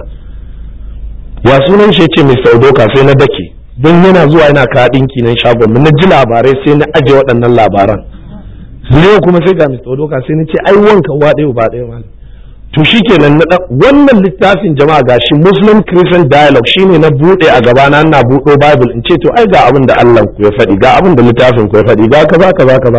Ya sunan shi? yace Mr. Odoka. Sai na dake, don yana zuwa yana ka dinki nan shagon mu, na ji labarai sai na aje waɗannan labaran. Sai kuma sai ga Mr. Odoka, sai na ce ai wanka uwa ɗaya uba ɗaya malam. To shikenan na wannan littafin jama'a gashi Muslim Christian Dialogue shine na bude a gaba na, ina buɗo Bible in ce to ai ga abin da Allah ku ya faɗi, ga abin da littafin ku ya faɗi, ga kaza.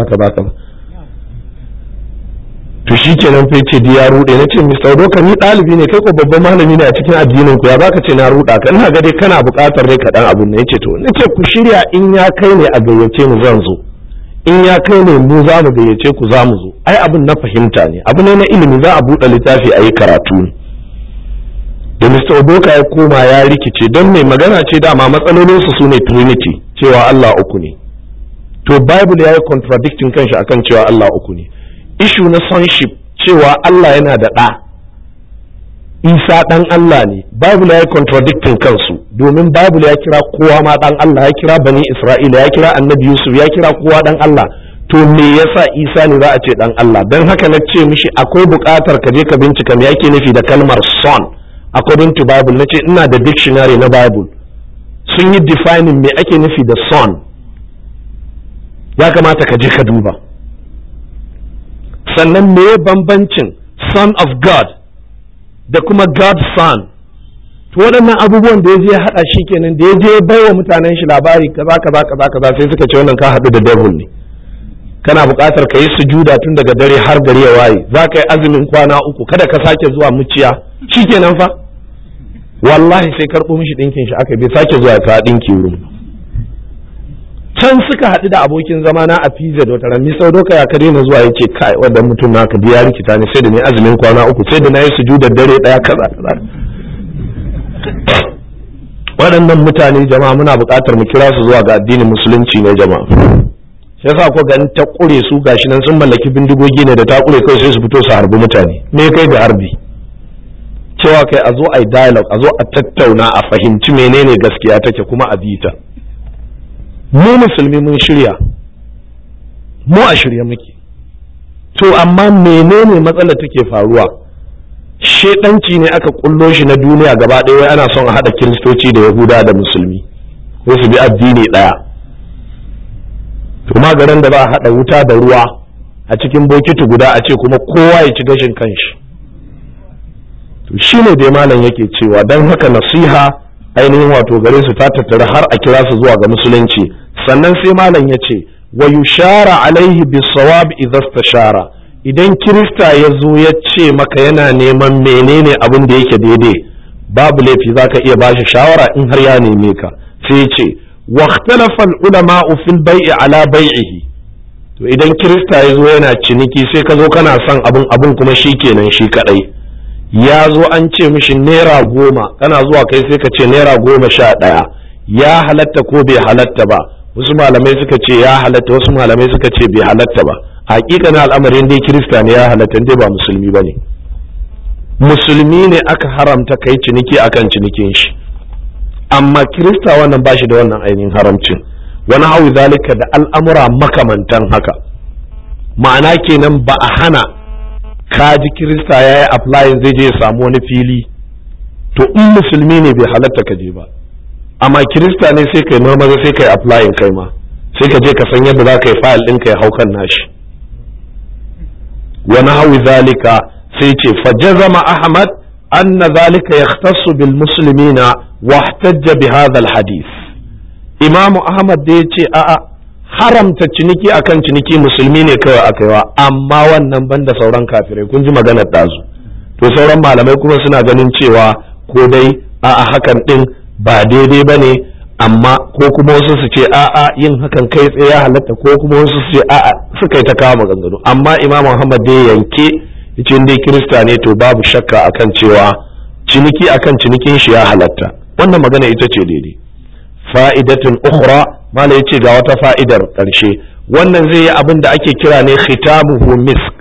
To shikenan fa yace ya rude. Nace Mr. Odoka, ni ɗalibi ne, kai ko babban malami ne a cikin addinin ku, ya baka ce na ruda ka? Ina ga dai kana buƙatar dai kaɗan abin nan. Yace to nace ku shirya, in ya kai ne a gayyace mu zan zo, in ya kai ne mu za mu gayyace ku za mu zo. Ai abin na fahimta ne, abu ne na ilimi, za a buɗe littafi a yi karatu ne. Da Mr. Odoka ya koma ya rikice, don mai magana ce dama matsalolinsu su ne Trinity, cewa Allah uku ne. To Bible ya yi contradicting kanshi akan cewa Allah uku ne. Issue na sonship, cewa Allah yana da ɗa, Isa ɗan Allah ne, Bible ya yi contradicting kansu, domin Bible ya kira kowa ma ɗan Allah, ya kira Bani Isra'ila, ya kira Annabi Yusuf, ya kira kowa ɗan Allah. To me yasa Isa ne za a ce ɗan Allah? Don haka na ce mishi akwai buƙatar ka je ka bincika me yake nufi da kalmar son according to Bible. Na ce ina da dictionary na Bible, sun yi defining me ake nufi da son, ya kamata ka je ka duba. Sannan me bambancin son of God da kuma God's son? To waɗannan abubuwan da ya je haɗa shi kenan, da ya je bai wa mutanen shi labari kaza sai suka ce wannan ka haɗu da devil ne, kana buƙatar ka yi sujuda tun daga dare har gari ya waye, za ka yi azumin kwana 3, kada ka sake zuwa muciya. Shi kenan fa wallahi sai karɓo mishi ɗinkin shi aka bai sake zuwa ka ɗinki wurin. Can suka haɗu da abokin zamana a pizza da wata rami sau doka ya kare na zuwa yace kai wannan mutum naka ya rikita ne sai da ni azumin kwana 3 sai da na yi sujudar dare ɗaya kaza. Waɗannan mutane jama'a muna buƙatar mu kira su zuwa ga addinin musulunci ne jama'a. Shi yasa ko ganin ta ƙure su gashi nan sun mallaki bindigogi ne da ta ƙure kai sai su fito su harbi mutane. Me kai da harbi? Cewa kai a zo a yi dialogue, a zo a tattauna a fahimci menene gaskiya take kuma a bi ta. Mu musulmi mun shirya, mu a shirye muke. To amma menene matsalar take faruwa? Shedanci ne aka kullo shi na duniya gaba ɗaya wai ana son a haɗa kiristoci da yahuda da musulmi ko su bi addini ɗaya. To magaran da ba a haɗa wuta da ruwa a cikin bokiti guda a ce kuma kowa ya ci gashin kanshi. To shine dai malam yake cewa don haka nasiha ainihin wato gare su ta tattara har a kira su zuwa ga musulunci. Sannan sai malam ya ce wa yushara alaihi bisawab idza istashara. Idan kirista ya zo ya ce maka yana neman menene abin da yake daidai babu laifi zaka iya bashi shawara in har ya neme ka. Sai ya ce waqtalafa al-ulama fil bai'i ala bai'ihi. To idan kirista ya zo yana ciniki sai ka zo kana son abin kuma shikenan shi kadai. Ya zo an ce mishi naira 10 kana zuwa kai sai ka ce naira 11 ya halatta ko bai halatta ba. Wasu malamai suka ce ya halatta, wasu malamai suka ce bai halatta ba. Hakika na al'amarin dai kirista ne ya halatta dai ba musulmi bane. Musulmi ne aka haramta kai ciniki akan cinikin shi, amma kirista wannan bashi da wannan ainihin haramcin. Wani hawi zalika da al'amura makamantan haka. Ma'ana kenan ba a hana kaji kirista ya yi applying zai je ya samu wani fili, to in musulmi ne bai halatta ka je ba. Amma kirista ne sai kai marmaza sai kai applying kai ma sai ka je ka san yadda za ka yi file ɗinka ya hau kan nashi. Wani hawi zalika sai ce fajazama Ahmad anna zalika yahtassu bil muslimina wa ihtajja bi hadha al hadith. Imam Ahmad da yace a'a haramta ciniki akan ciniki musulmi ne kawai akaiwa, amma wannan banda sauran kafirai. Kun ji maganar dazu. To sauran malamai kuma suna ganin cewa ko dai a'a hakan din ba daidai ba ne, amma ko kuma wasu su ce a'a yin hakan kai tsaye ya halatta, ko kuma wasu su ce a'a suka yi ta kawo maganganu. Amma Imam Muhammad dai yanke yace dai kirista ne to babu shakka akan cewa ciniki akan cinikin shi ya halatta. Wannan magana ita ce daidai. Fa'idatun ukhra mala yace ga wata fa'idar karshe. Wannan zai yi abin da ake kira ne khitamuhu misk,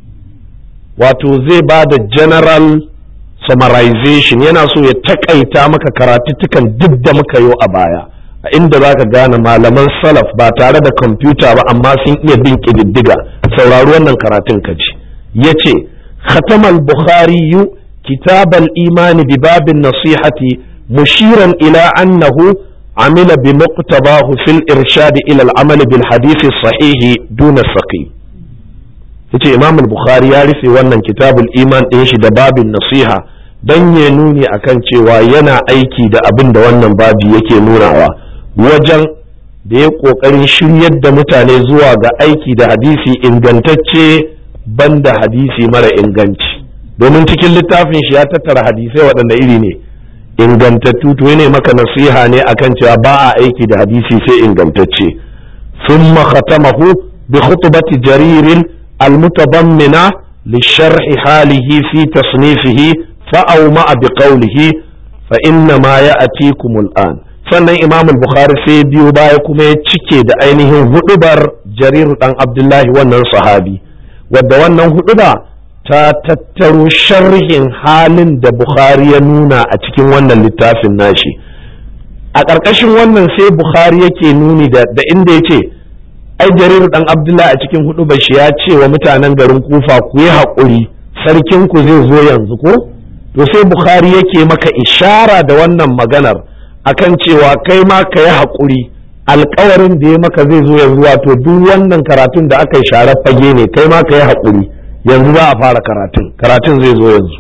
wato zai ba da general summarization, yana so ya takaita maka karatuttukan duk da muka yi a baya, a inda za ka gane malaman salaf ba tare da kwamfuta ba amma sun iya bin ƙididdiga. Saurari wannan karatun kaji. Ya ce khatamal bukhari kitabal imani bi babin nasihati mushiran ila annahu amila bi muqtabahu fil irshad ila al-amal bil hadith sahih duna saqim. Yace Imam al-Bukhari ya rufe wannan kitabul iman din shi da babin nasiha dan ya nuni akan cewa yana aiki da abin da wannan babi yake nunawa wajen da ya kokarin shiryar da mutane zuwa ga aiki da hadisi ingantacce banda hadisi mara inganci. Domin cikin littafin shi ya tattara hadisai waɗanda iri ne ingantattu, to ne maka nasiha ne akan cewa ba a aiki da hadisi sai ingantacce. Thumma khatamahu bi khutbati jaririn المتضمنة للشرح حاله في تصنيفه فأومأ بقوله فإنما يأتيكم الآن. sannan Imam al-Bukhari sai biyo baya kuma ya cike da ainihin hudubar Jarir dan Abdullahi wannan sahabi, wadda wannan huduba ta tattaro sharhin halin da Bukhari ya nuna a cikin wannan littafin nashi. A ƙarƙashin wannan sai Bukhari yake nuni da inda yace ai Jarir dan Abdullahi a cikin hudubar shi ya ce wa mutanen garin Kufa ku yi haƙuri sarkin ku zai zo yanzu ko. To sai Bukhari yake maka ishara da wannan maganar akan cewa kai ma ka yi haƙuri, alƙawarin da ya maka zai zo yanzu, wato duk wannan karatun da aka yi sharar fage ne, kai ma ka yi haƙuri yanzu za a fara karatun zai zo yanzu.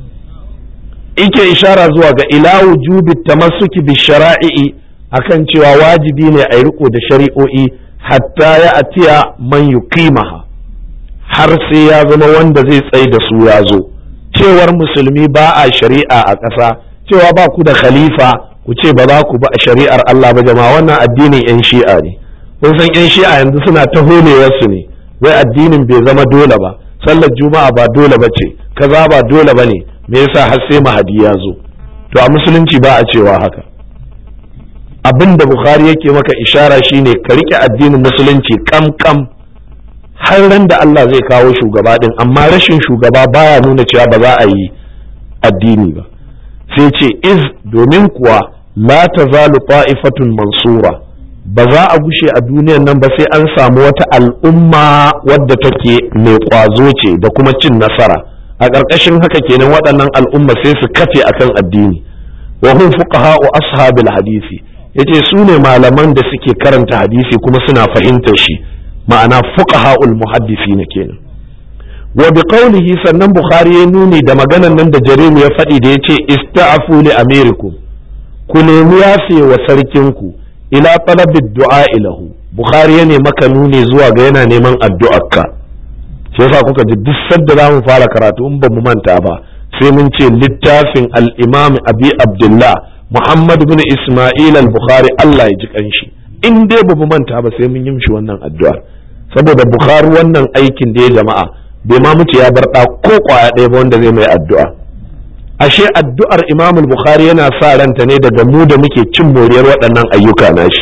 Ike ishara zuwa ga ila wujubi tamassuki bi shara'i akan cewa wajibi ne a yi riko da shari'o'i hatta ya atiya man yuqimaha, har sai ya zama wanda zai tsai da su ya zo. Cewar musulmi ba a shari'a a ƙasa cewa ba ku da khalifa ku ce ba za ku ba a shari'ar Allah ba jama'a, wannan addinin yan shi'a ne. kun san yan shi'a yanzu suna ta holewarsu ne, wai addinin bai zama dole ba, sallar juma'a ba dole ba ce, kaza ba dole ba ne, me yasa har sai mahadi ya zo? To a musulunci ba a cewa haka. Abin da Bukhari yake maka ishara shine ka rike addinin musulunci kam har ran da Allah zai kawo shugaba din, amma rashin shugaba baya nuna cewa ba za a yi addini ba. Sai ce iz, domin kuwa la tazalu ta'ifatun mansura, ba za a gushe a duniyan nan ba sai an samu wata al'umma wadda take mai kwazo ce da kuma cin nasara. A ƙarƙashin haka kenan waɗannan al'umma sai su kafe akan addini. Wa hum fuqaha'u ashabil hadisi, yace su ne malaman da suke karanta hadisi kuma suna fahimtar shi, ma'ana fuqaha'ul muhaddisina kenan. Wa bi qawlihi, sannan Bukhari ya nuni da maganan nan da Jarir ya faɗi da yace ista'fu li amirikum, ku nemi yafe wa sarkinku, ila talabid du'a ilahu. Bukhari ya ne maka nuni zuwa ga yana neman addu'arka. Shi yasa kuka ji duk sadda za mu fara karatu in ba mu manta ba sai mun ce littafin al-Imam Abi Abdullah Muhammad bin Isma'il al-Bukhari, Allah ya ji kanshi. In dai ba mu manta ba sai mun yi mishi wannan addu'ar, saboda Bukhari wannan aikin da ya jama'a bai ma mutu ya bar da ko kwaya ɗaya ba wanda zai mai addu'a. Ashe addu'ar Imam al-Bukhari yana sa ranta ne daga mu da muke cin moriyar waɗannan ayyuka nashi.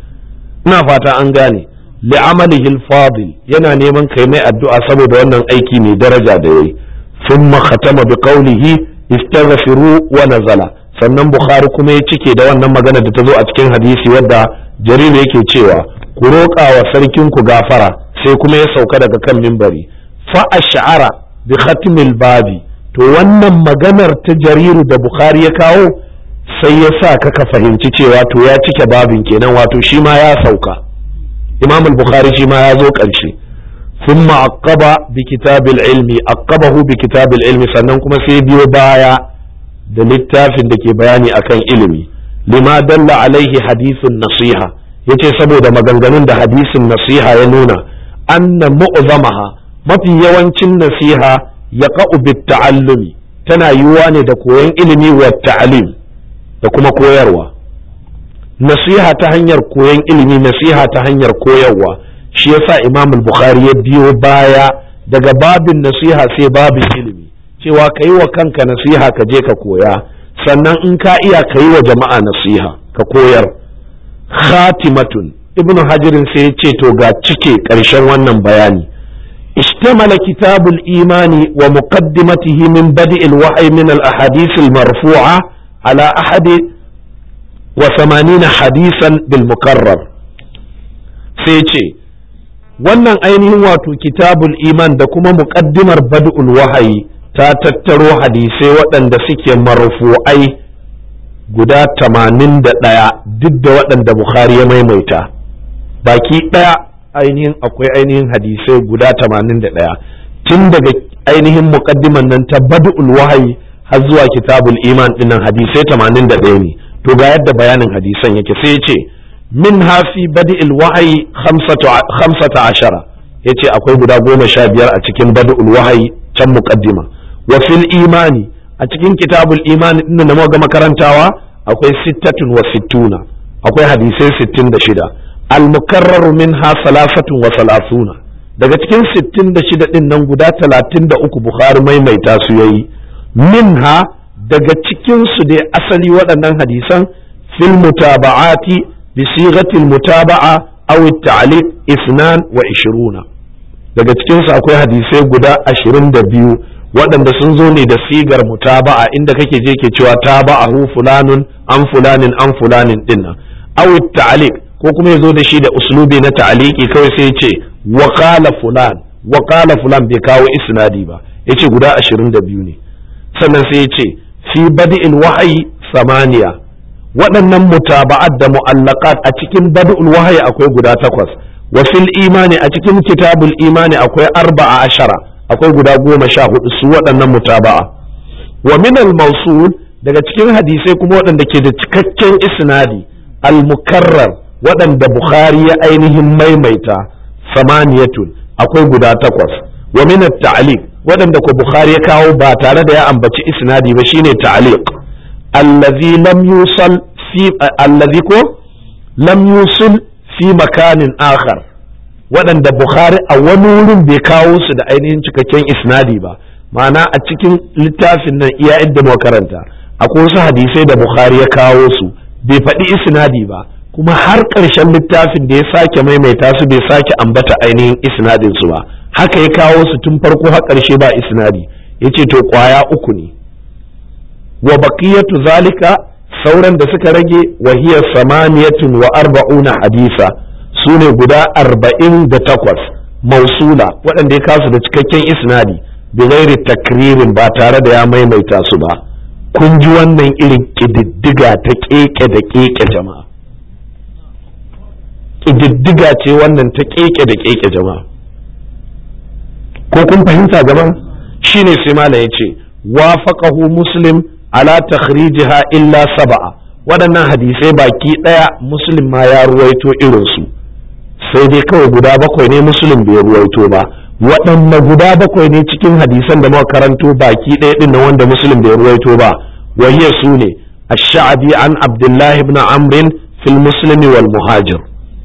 Ina fata an gane. Li'amalihi al-fadil, yana neman kai mai addu'a saboda wannan aiki mai daraja da yayi. Thumma khatama bi qawlihi istaghfiru wa nazala. Sannan Bukhari kuma ya cike da wannan magana da ta zo a cikin hadisi wadda Jarir yake cewa ku roƙa wa sarkin ku gafara, sai kuma ya sauka daga kan minbari. Fa ash'ara bi khatmil babi, to wannan maganar ta Jariru da Bukhari ya kawo sai ya sa ka fahimci cewa to ya cike babin kenan, wato shi ma ya sauka. Imam al-Bukhari shi ma ya zo ƙarshe. Thumma aqaba bi kitabil ilmi, aqabahu bi kitabil ilmi, sannan kuma sai biyo baya da littafin da ke bayani akan ilimi. Lima dalla alaihi hadithun nasiha, yace saboda maganganun da hadisin nasiha ya nuna, anna mu'zamaha, mafi yawancin nasiha yaqa'u bit ta'allumi, tana yiwuwa ne da koyon ilimi wa ta'lim da kuma koyarwa. Nasiha ta hanyar koyon ilimi, nasiha ta hanyar koyarwa, shi yasa Imam al-Bukhari ya biyo baya daga babin nasiha sai babin ilimi, cewa ka yi wa kanka nasiha ka je ka koya, sannan in ka iya ka yi wa jama'a nasiha ka koyar. Khatimatun, Ibn Hajirin sai ya ce to ga cike ƙarshen wannan bayani. اشتمل كتاب الإيمان ومقدمته من بدء الوحي من الأحاديث المرفوعة على 81 حديثا بالمكرر. سيتي wannan ainihin wato kitabul iman da kuma muqaddimar bad'ul wahayi ta tattaro hadisai waɗanda suke marfu'ai guda 81, duk da waɗanda Bukhari ya maimaita baki ɗaya. Ainihin akwai ainihin hadisai guda 81 tun daga ainihin muqaddiman nan ta bad'ul wahayi har zuwa kitabul iman dinnan hadisai 81 ne. To ga yadda bayanin hadisan yake, sai yace min hafi bad'il wahayi 15, yace akwai guda 15 a cikin bad'ul wahayi can muqaddima. Wa fil imani, a cikin kitabul imani dinnan da muka makarantawa akwai 66, akwai hadisai 66. al-mukarraru minha 33, daga cikin 66 din nan guda 33 Bukhari maimaita su yayi. Minha, daga cikin su dai asali waɗannan hadisan fil mutaba'ati bi sighati al-mutaba'a aw at-ta'liq 22, daga cikin su akwai hadisai guda 22 waɗanda sun zo ne da sigar mutaba'a, inda kake je ke cewa taba'ahu fulanun an fulanin an fulanin dinnan, aw at-ta'liq ko kuma ya zo da shi da uslubi na ta'aliki, kawai sai ya ce wa qala fulan bai kawo isnadi ba, yace guda 22 ne. Sannan sai ya ce fi bad'il wahyi 8, waɗannan mutaba'at da mu'allaqat a cikin bad'ul wahyi akwai guda 8. Wa fil imani, a cikin kitabul imani akwai 14, akwai guda 14 su waɗannan mutaba'a. Wa min al-mawsul, daga cikin hadisai kuma waɗanda ke da cikakken isnadi al-mukarrar waɗanda Bukhari ya ainihin maimaita 8, akwai guda 8. Wa min at-ta'liq, waɗanda ko Bukhari ya kawo ba tare da ya ambaci isnadi ba shine ta'liq allazi lam yusul fi makanin akhar, waɗanda Bukhari a wani wurin bai kawo su da ainihin cikakken isnadi ba. Ma'ana a cikin littafin nan iya inda muka karanta akwai wasu hadisai da Bukhari ya kawo su bai faɗi isnadi ba, kuma har ƙarshen littafin da ya sake maimaita su bai sake ambata ainihin isnadin su ba, haka ya kawo su tun farko har ƙarshe ba isnadi. Yace to ƙwaya uku ne, wa baqiyatu zalika, sauran da suka rage, wa hiya 48 hadisa, sune guda 48 mausula waɗanda ya kasu da cikakken isnadi bi ghairi takririn, ba tare da ya maimaita su ba. Kun ji wannan irin ƙididdiga ta keke da keke jama'a, ƙididdiga ce wannan ta keke da keke jama'a, ko kun fahimta gaban? Shine sai malam yace wafaqahu Muslim ala takhrijiha illa 7, waɗannan hadisai baki ɗaya Muslim ma ya ruwaito irin su, sai dai kawai guda 7 ne Muslim bai ruwaito ba. Waɗanne guda 7 ne cikin hadisan da muka karanto baki ɗaya ɗin wanda Muslim bai ruwaito ba? Wahiya su ne ash-Sha'bi an Abdullah ibn Amr fil Muslim wal Muhajir,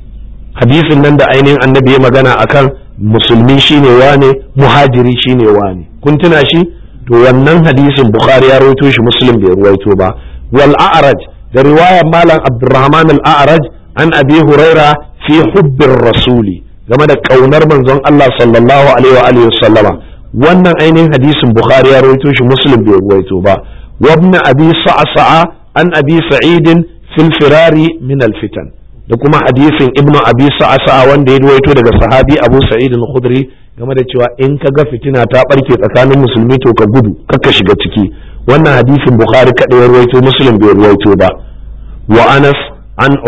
hadisin nan da ainihin annabi ya magana akan musulmi shine wane, muhajiri shine wane. Kun tuna shi? To wannan hadisin Bukhari ya rawaito shi, Muslim bai ruwaito ba. Wal A'raj, da riwayar Malam Abdurrahman al-A'raj an Abi Huraira fi hubbir rasuli, game da kaunar manzon Allah sallallahu alaihi wa sallama. Wannan ainihin hadisin Bukhari ya rawaito shi, Muslim bai ruwaito ba. Wa ibn Abi Sa'sa'a an Abi Sa'id fil firari min al-fitan, da kuma hadisin Ibn Abi Sa'sa'a wanda ya rawaito daga sahabi Abu Sa'id al-Khudri game da cewa in ka ga fitina ta barke tsakanin musulmi to ka gudu, kakka shiga ciki. Wannan hadisin Bukhari kada ya rawaito, Muslim bai rawaito ba. Wa Anas an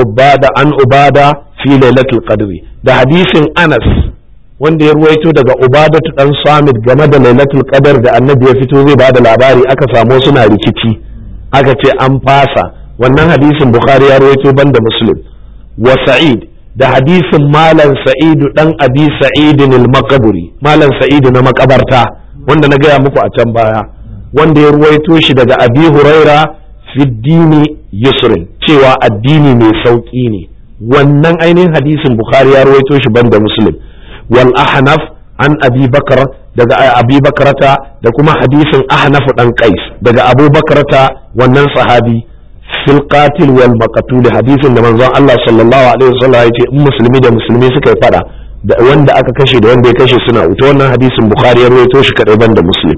Ubada fi lailatul qadri, da hadisin Anas wanda ya ruwaito daga Ubadatu dan Samit game da lailatul qadar da annabi ya fito zai bada labari, aka samu suna rikici aka ce an fasa. Wannan hadisin Bukhari ya ruwaito banda Muslim. Wa Sa'id, da hadisin Malam Sa'idu dan Abi Sa'idin al-Maqburi, Malam Sa'idu na makabarta wanda na gaya muku a can baya, wanda ya ruwaito shi daga Abi Huraira fi dini yusrin, cewa addini mai sauki ne. Wannan ainihin hadisin Bukhari ya ruwaito shi banda Muslim. Wal Ahnaf an Abi Bakr, daga Abi Bakrata, da kuma hadisin Ahnaf dan Qais daga Abu Bakrata, wannan sahabi, fil qatil wal maqtul, hadisin da manzon Allah sallallahu alaihi wasallam yace in musulmi da musulmi suka yi fada, da wanda aka kashe da wanda ya kashe suna wuta. Wannan hadisin Bukhari ya rawaito shi kadai banda Muslim.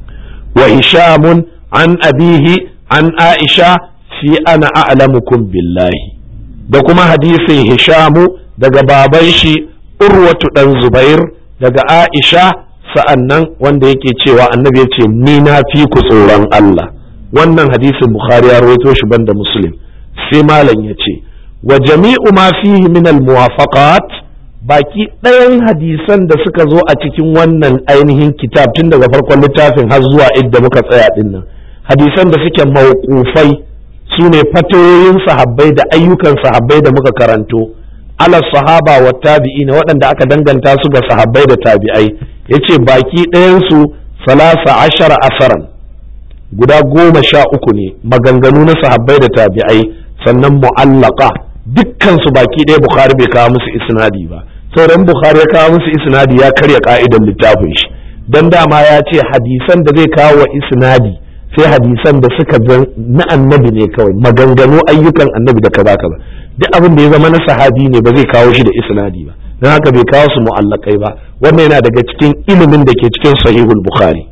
Wa Hisham an abihi an Aisha fi ana a'lamukum billahi, da kuma hadisin Hishamu daga baban shi Urwatu dan Zubair daga Aisha, sa'annan wanda yake cewa annabi ya ce ni na fi ku tsoron Allah. Wannan hadisin Bukhari ya rawaito shi banda Muslim. Sai malam ya ce wa jami'u ma fihi min al-muwafaqat, baki ɗayan hadisan da suka zo a cikin wannan ainihin kitab tun daga farkon littafin har zuwa idda muka tsaya dinnan, hadisan da suke mauqufai su ne fatoyin sahabbai da ayyukan sahabbai da muka karanto, ala sahaba wa tabi'ina, waɗanda aka danganta su ga sahabbai da tabi'ai. Yace baki ɗayan su 13 asaran, guda 13 ne maganganu na sahabbai da tabi'ai, sannan mu'allaka, dukkan su baki ɗaya Bukhari bai kawo musu isnadi ba. Sauran Bukhari ya kawo musu isnadi ya karya ka'idan littafin shi, dan dama ya ce hadisan da zai kawo wa isnadi sai hadisan da suka na annabi ne kawai, maganganu ayyukan annabi da kaza kaza. Duk abin da ya zama na sahabi ne ba zai kawo shi da isnadi ba, don haka bai kawo su mu'allakai ba. Wannan yana daga cikin ilimin da ke cikin sahihul Bukhari.